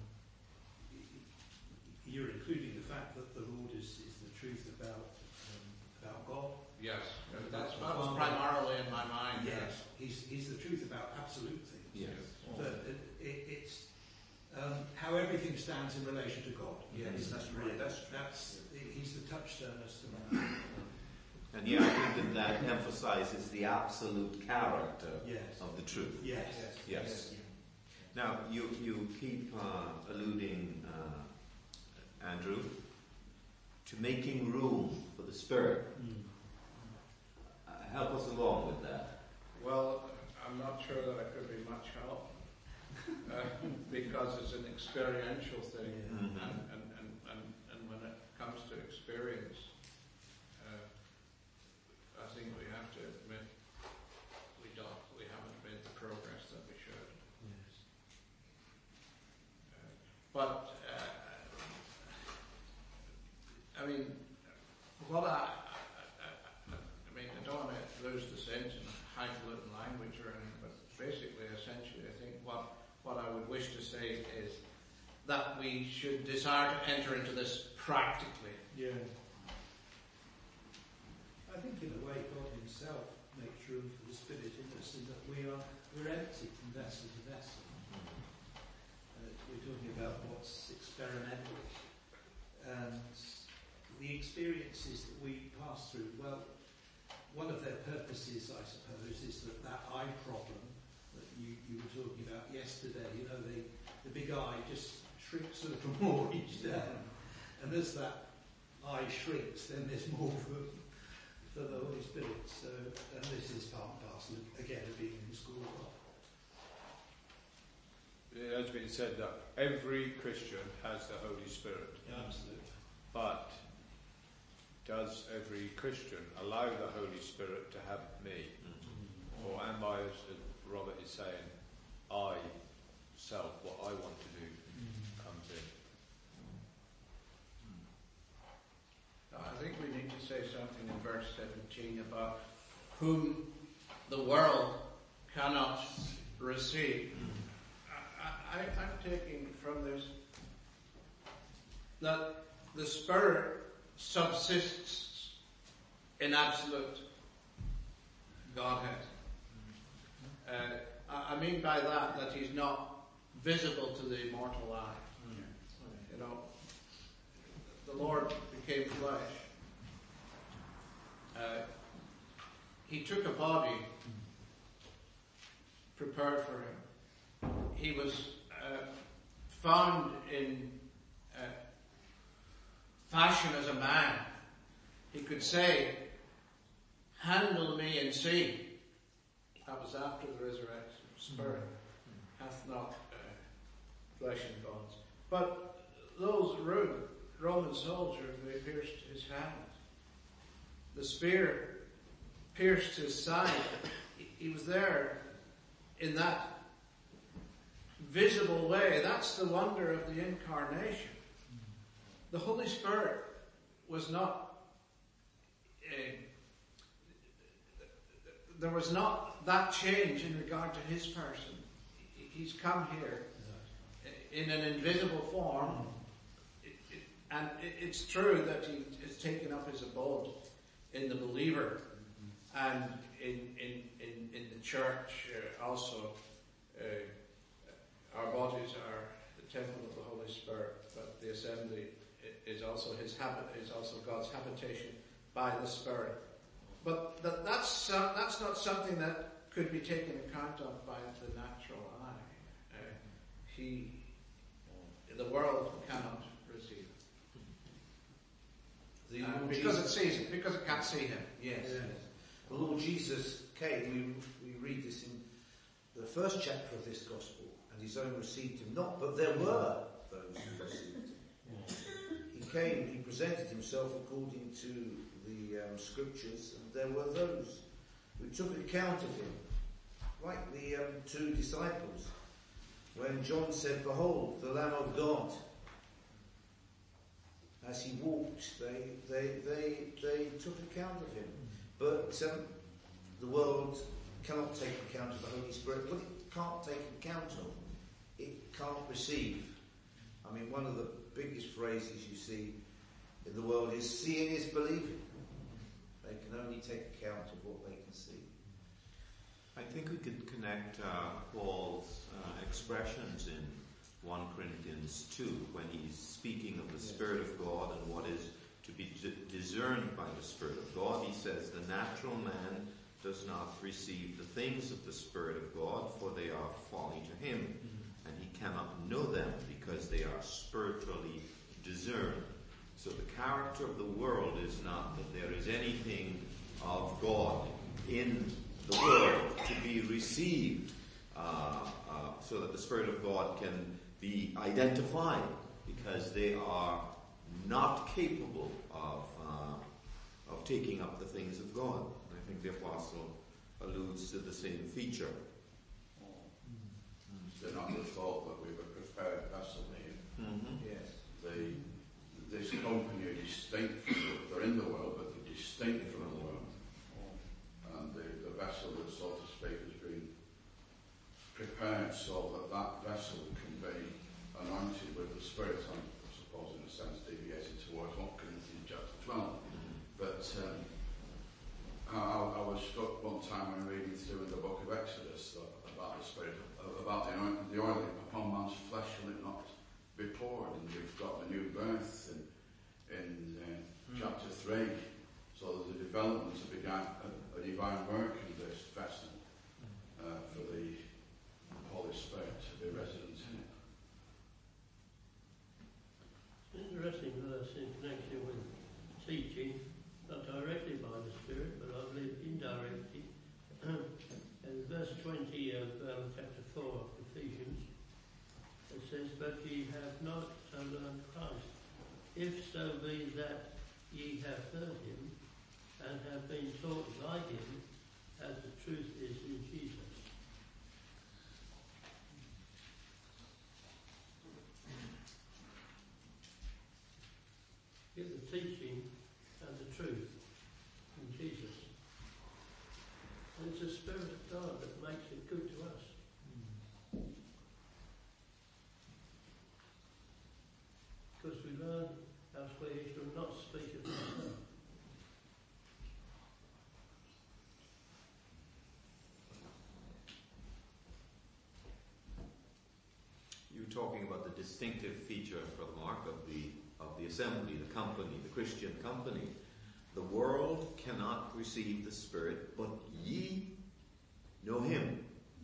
you're including the fact that the Lord is the truth about God. Yes, that was primarily in my mind. Yes, he's the truth about absolute things. Yes. But it's how everything stands in relation to God. Yes, that's right. That's he's the touchstone as to that. And yeah, I think that emphasizes the absolute character of the truth. Yes. Yes. Now, you keep alluding, Andrew, to making room for the Spirit. Help us along with that. Well, I'm not sure that I could be much help because it's an experiential thing, and when it comes to experience, I think we have to admit we haven't made the progress that we should. Yes. But I mean, what I don't want to lose the sense in highfalutin language or anything, but basically, essentially, I think what I would wish to say is that we should desire to enter into this practically. Yeah. I think in a way God himself makes room for the Spirit in us, and that we're empty from vessel to vessel. We're talking about what's experimental. And the experiences that we pass through, well, one of their purposes, I suppose, is that eye problem that you were talking about yesterday. You know, the big eye just shrinks a little more each day. And as that eye shrinks, then there's more for the Holy Spirit. So, and this is part and parcel, again, of being in the school of God. It has been said that every Christian has the Holy Spirit. Yeah, absolutely. But does every Christian allow the Holy Spirit to have me? Or am I, as Robert is saying, I, self, what I want to do, comes in? I think we need to say something in verse 17 about whom the world cannot receive. I'm taking from this that the Spirit subsists in absolute Godhead. I mean by that he's not visible to the immortal eye. You know, the Lord became flesh. He took a body prepared for him. He was found in fashion as a man. He could say, "Handle me and see." That was after the resurrection. Spirit hath not flesh and bones. But those Roman soldiers, they pierced his hands. The spear pierced his side. He was there in that visible way. That's the wonder of the incarnation. The Holy Spirit was not, there was not that change in regard to his person. He's come here in an invisible form, and it's true that he has taken up his abode in the believer and in the church also. Our bodies are the temple of the Holy Spirit, but the assembly is also also God's habitation by the Spirit. But that's not something that could be taken account of by the natural eye. The world cannot receive it. Because it sees him, because it can't see him. Yes. The Lord Jesus came, we read this in the first chapter of this Gospel, and his own received him not, but there were those who received him. He came, he presented himself according to the Scriptures, and there were those who took account of him, like the two disciples. When John said, "Behold, the Lamb of God," as he walked, they took account of him. But the world cannot take account of the Holy Spirit. What it can't take account of, it can't receive. I mean, one of the biggest phrases you see in the world is seeing is believing. They can only take account of what they can see. I think we could connect Paul's expressions in 1 Corinthians 2 when he's speaking of the Spirit of God and what is to be discerned by the Spirit of God. He says, the natural man does not receive the things of the Spirit of God, for they are folly to him, and he cannot know them because they are spiritually discerned. So the character of the world is not that there is anything of God in the world to be received, so that the Spirit of God can be identified, because they are not capable of taking up the things of God. I think the Apostle alludes to the same feature. They're not the thought that we've a prepared vessel here. Yes. This company are distinct from they're in the world, but they're distinct from the world. And the vessel that, so to speak, has been prepared so that that vessel can be anointed with the Spirit. I suppose, in a sense, deviating towards 1 Corinthians chapter 12. But I was struck one time when reading through in the book of Exodus about the Spirit, about the oil upon man's flesh will it not be poured, and you've got the new birth in chapter 3. So there's a development to begin a divine work in this vessel for the Holy Spirit to be resident in it. Interesting verse in connection with teaching, not directly by the Spirit, but I believe indirectly. In verse 20 of chapter 4 of Ephesians, it says, but ye have not so learned Christ, if so be that ye have heard him, and have been taught by him, as the truth is in Jesus. Get the teaching and the truth in Jesus. And it's the Spirit of God that makes it good to us. Because we learn elsewhere he shall not speak of himself. You were talking about the distinctive feature, Brother Mark, of the assembly, the company, the Christian company. The world cannot receive the Spirit, but ye know him.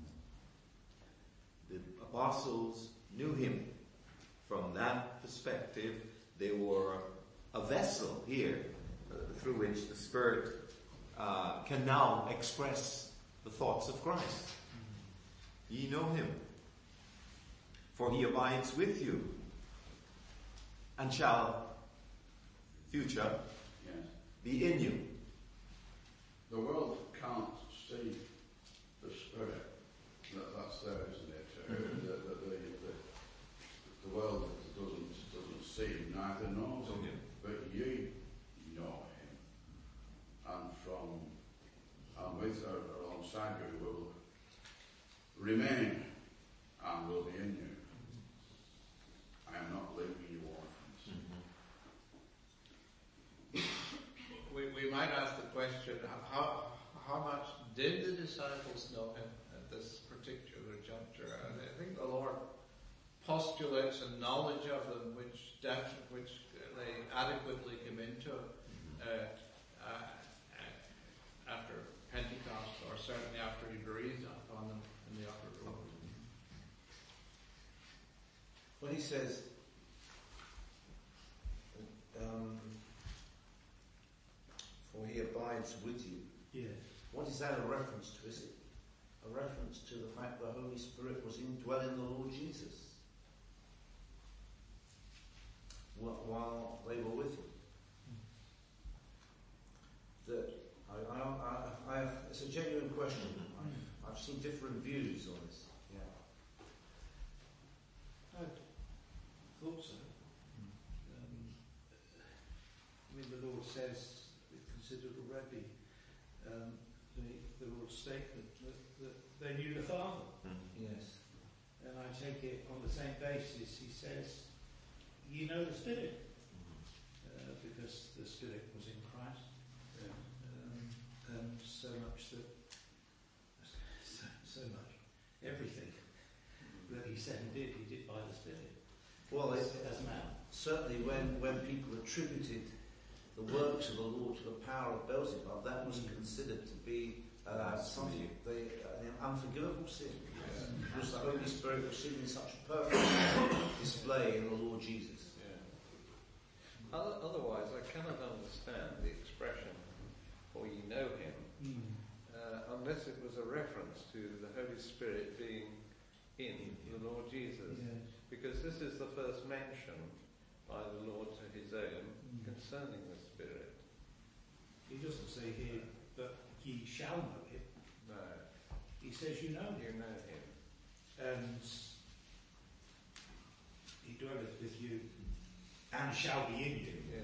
The apostles knew him. From that perspective, they were a vessel here through which the Spirit can now express the thoughts of Christ. Ye know him, for he abides with you, and shall, future, be in you. The world can't see the Spirit. That's there, isn't it? The world doesn't see him, neither knows him. But you know him. And with or alongside you will remain and will be in you. I am not leaving you orphans. We might ask the question, how much did the disciples know him at this particular juncture? And I think the Lord postulates a knowledge of them which they adequately came into after Pentecost, or certainly after he breathed upon them in the upper room. When he says, for he abides with you, Yes. what is that a reference to? Is it a reference to the fact the Holy Spirit was indwelling the Lord Jesus while they were with him? That it's a genuine question. I've seen different views on this. Yeah. I thought so. The Lord says, consider the Rebbe, the Lord's statement that they knew the Father. Yes. And I take it on the same basis. He says, "You know the Spirit," because the Spirit was in Christ, and so much everything that he said and did, he did by the Spirit. Well, as a man. Certainly when people attributed the works of the Lord to the power of Beelzebub, that was considered to be something, an unforgivable sin. Because the Holy Spirit was seen in such a perfect display in the Lord Jesus. Yeah. Otherwise, I cannot understand the expression, "for ye know him," unless it was a reference to the Holy Spirit being in the Lord Jesus. Yes. Because this is the first mention by the Lord to his own concerning the Spirit. He doesn't say here, "but ye shall know him." No. He says, "You know him." You know him. And he dwelleth with you and shall be in you. Yeah.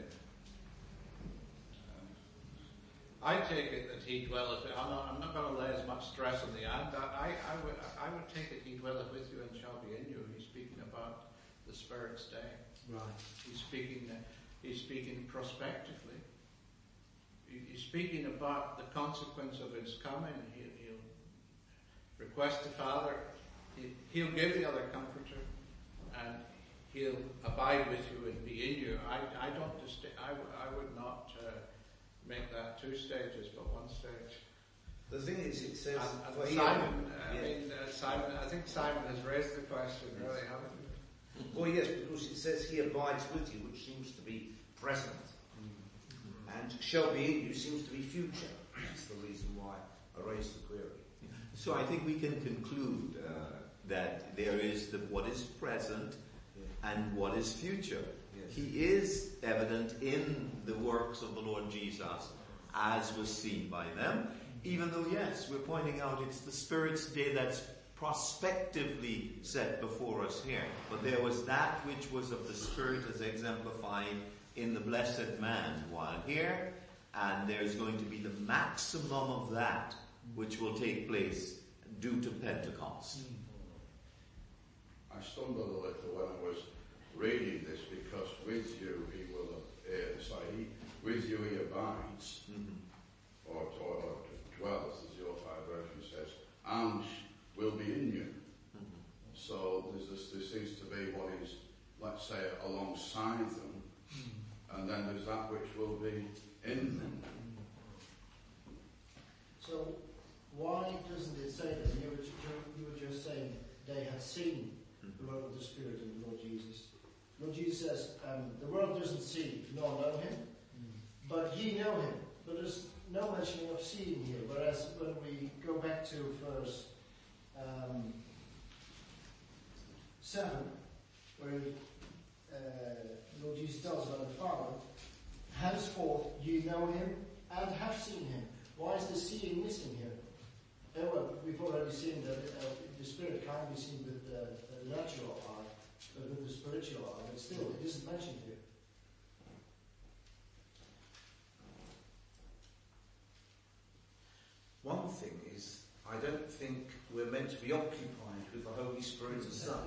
I take it that he dwelleth. I'm not going to lay as much stress on the and. I would take it he dwelleth with you and shall be in you. He's speaking about the Spirit's day. Right. He's speaking prospectively. He's speaking about the consequence of his coming. He'll request the Father. He'll give the other Comforter, and he'll abide with you and be in you. I would not make that 2 stages, but 1 stage. The thing is, it says... And Simon, Simon, I think Simon has raised the question, really, haven't you? Well, yes, because it says he abides with you, which seems to be present. And shall be in you seems to be future. That's the reason why I raised the query. So I think we can conclude that there is what is present and what is future. Yes. He is evident in the works of the Lord Jesus as was seen by them, even though, yes, we're pointing out it's the Spirit's day that's prospectively set before us here. But there was that which was of the Spirit as exemplified in the blessed man while here, and there's going to be the maximum of that which will take place due to Pentecost. I stumbled a little when I was reading this, because with you he will with you he abides, or dwells, as your 5 version says, and will be in you. So there seems to be what is, let's say, alongside them, and then there's that which will be in them. So why doesn't it say that? You were just saying they had seen the work of the Spirit in the Lord Jesus. Lord Jesus says, the world doesn't see nor know him, but ye know him. But there's no mentioning of seeing here, whereas when we go back to verse 7, where Lord Jesus tells about the Father, henceforth ye know him and have seen him. Why is the seeing missing here? Well, we've already seen that the Spirit can't be seen with the natural eye, but with the spiritual eye. But still, it isn't mentioned here. One thing is, I don't think we're meant to be occupied with the Holy Spirit as such.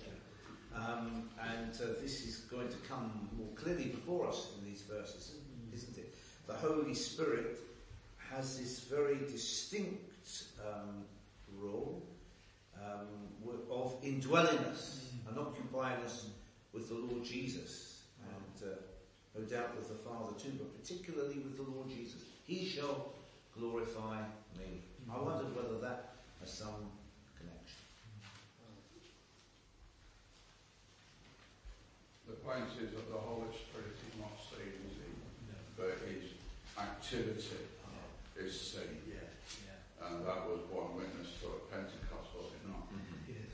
This is going to come more clearly before us in these verses, isn't it? The Holy Spirit has this very distinct role of indwelling us and occupying us with the Lord Jesus, and no doubt with the Father too, but particularly with the Lord Jesus. He shall glorify me. I wondered whether that has some connection. The point is that the Holy Spirit is not seen, is he? No. But his activity is seen. Yeah. And that was one witness to at Pentecost, was it not? Yes.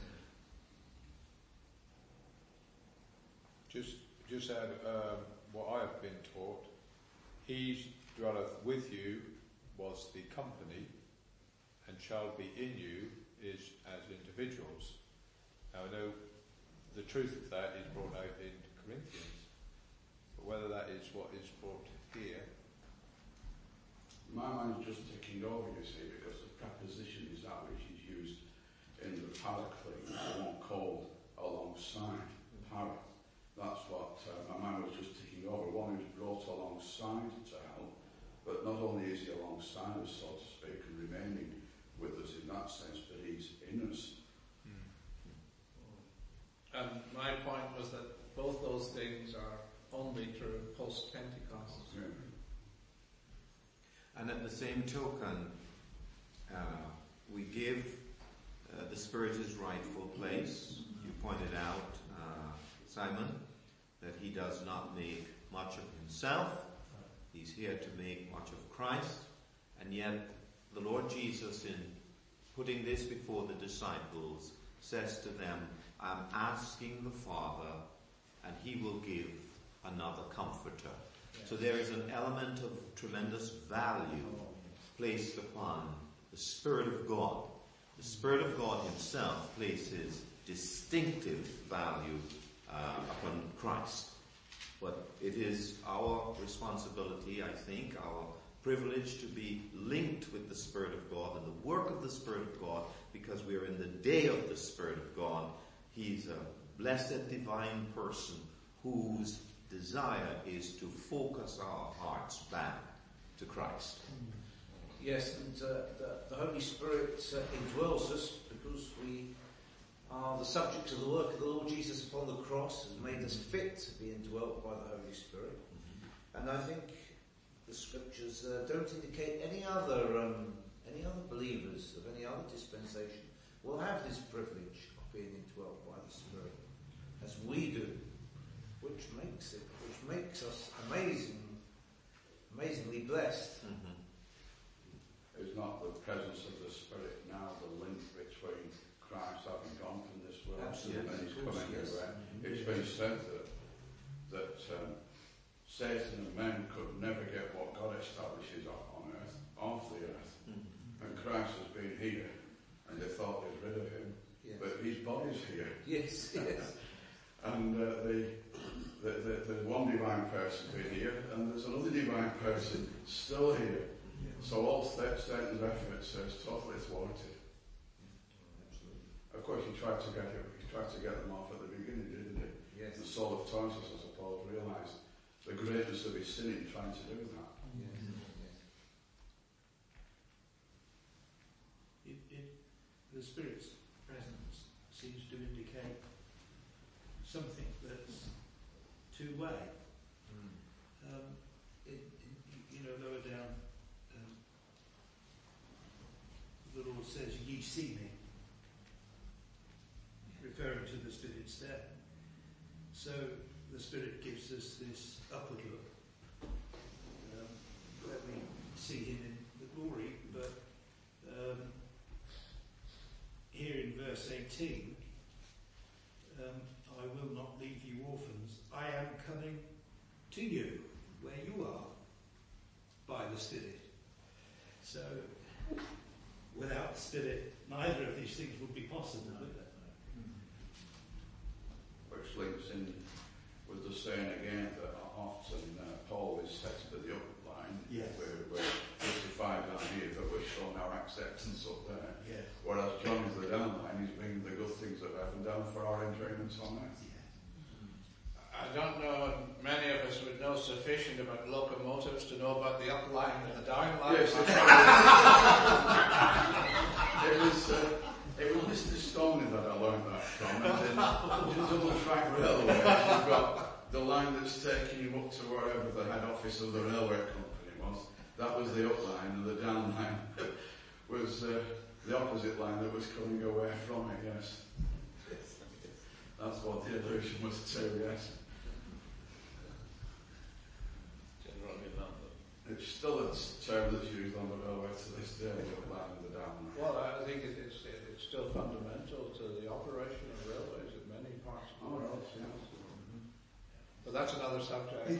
Just add what I have been taught. He dwelleth with you was the company, and shall be in you is as individuals. Now I know the truth of that is brought out in Corinthians, but whether that is what is brought here. My mind time's just ticking over, you see, because the preposition is that which is used in the paraclete, the one called alongside, para. That's what my mind was just ticking over. One who's brought alongside to help, but not only is he alongside us, so to speak, and remaining with us in that sense, but he's in us. And my point was that both those things are only true post-Pentecost. Yeah. And at the same token, we give the Spirit his rightful place. You pointed out, Simon, that he does not make much of himself. He's here to make much of Christ. And yet the Lord Jesus, in putting this before the disciples, says to them, I'm asking the Father, and he will give another comforter. So there is an element of tremendous value placed upon the Spirit of God. The Spirit of God himself places distinctive value upon Christ. But it is our responsibility, I think, our privilege to be linked with the Spirit of God and the work of the Spirit of God, because we are in the day of the Spirit of God. He's a blessed divine person whose desire is to focus our hearts back to Christ. Yes, and the Holy Spirit indwells us because we are the subject of the work of the Lord Jesus upon the cross, has made us fit to be indwelt by the Holy Spirit. And I think the Scriptures don't indicate any other believers of any other dispensation will have this privilege of being indwelt by the Spirit, as we do, which makes us amazingly blessed. Is not the presence of the Spirit now the link between Christ having gone from this world Absolutely, and he's of course, coming yes. everywhere? It's been said that Satan and men could never get what God establishes on earth, off the earth. And Christ has been here, and they thought they'd rid of him, Yes. but his body's here. Yes, yes. And there's one divine person been here, and there's another divine person still here. So all Satan's efforts are totally thwarted. Absolutely. Of course, he tried to get them off at the beginning, didn't he? Yes. The Saul of Tarsus, I suppose, realised the greatness of his sin in trying to do that. Yes. The Spirit's presence seems to indicate something that's two-way. Lower down, the Lord says, "Ye see me," referring to the Spirit's there. So the Spirit gives us this upward look, where we see him in the glory. But here in verse 18, I will not leave you orphans. I am coming to you where you are by the Spirit. So without the Spirit, neither of these things would be possible, would they? Which links in with the saying again that often Paul is set to the upline. Yes. We're justified down here, but we're showing our acceptance up there. Yes. Whereas John is the downline, he's bringing the good things of heaven down for our enjoyment on earth. I don't know, many of us would know sufficient about locomotives to know about the upline and the downline. Yes, it was Mr. Stoney that I learned that from. And in double track railways, you've got the line that's taking you up to wherever the head office of the railway company was. That was the upline, and the downline was the opposite line that was coming away from it, yes. That's what the illusion was too, yes. Generally London. It's still a term that's used on the railway to this day, the upline and the downline. Well, I think it's still fundamental to the operation of railways in many parts of the world. Yes. But that's another subject.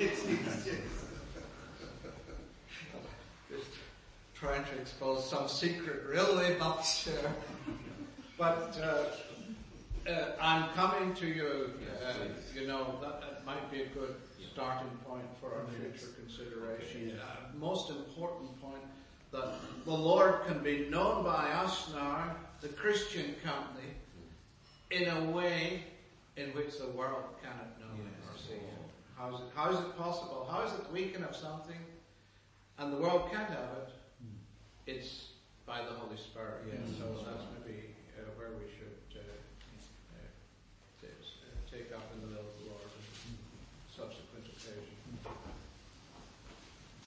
Just trying to expose some secret railway box here. But I'm coming to you, that might be a good starting point for our future consideration. Most important point, that the Lord can be known by us now, the Christian company, in a way in which the world cannot know him or see him. How is it possible? How is it we can have something and the world can't have it? It's by the Holy Spirit. So that's maybe where we should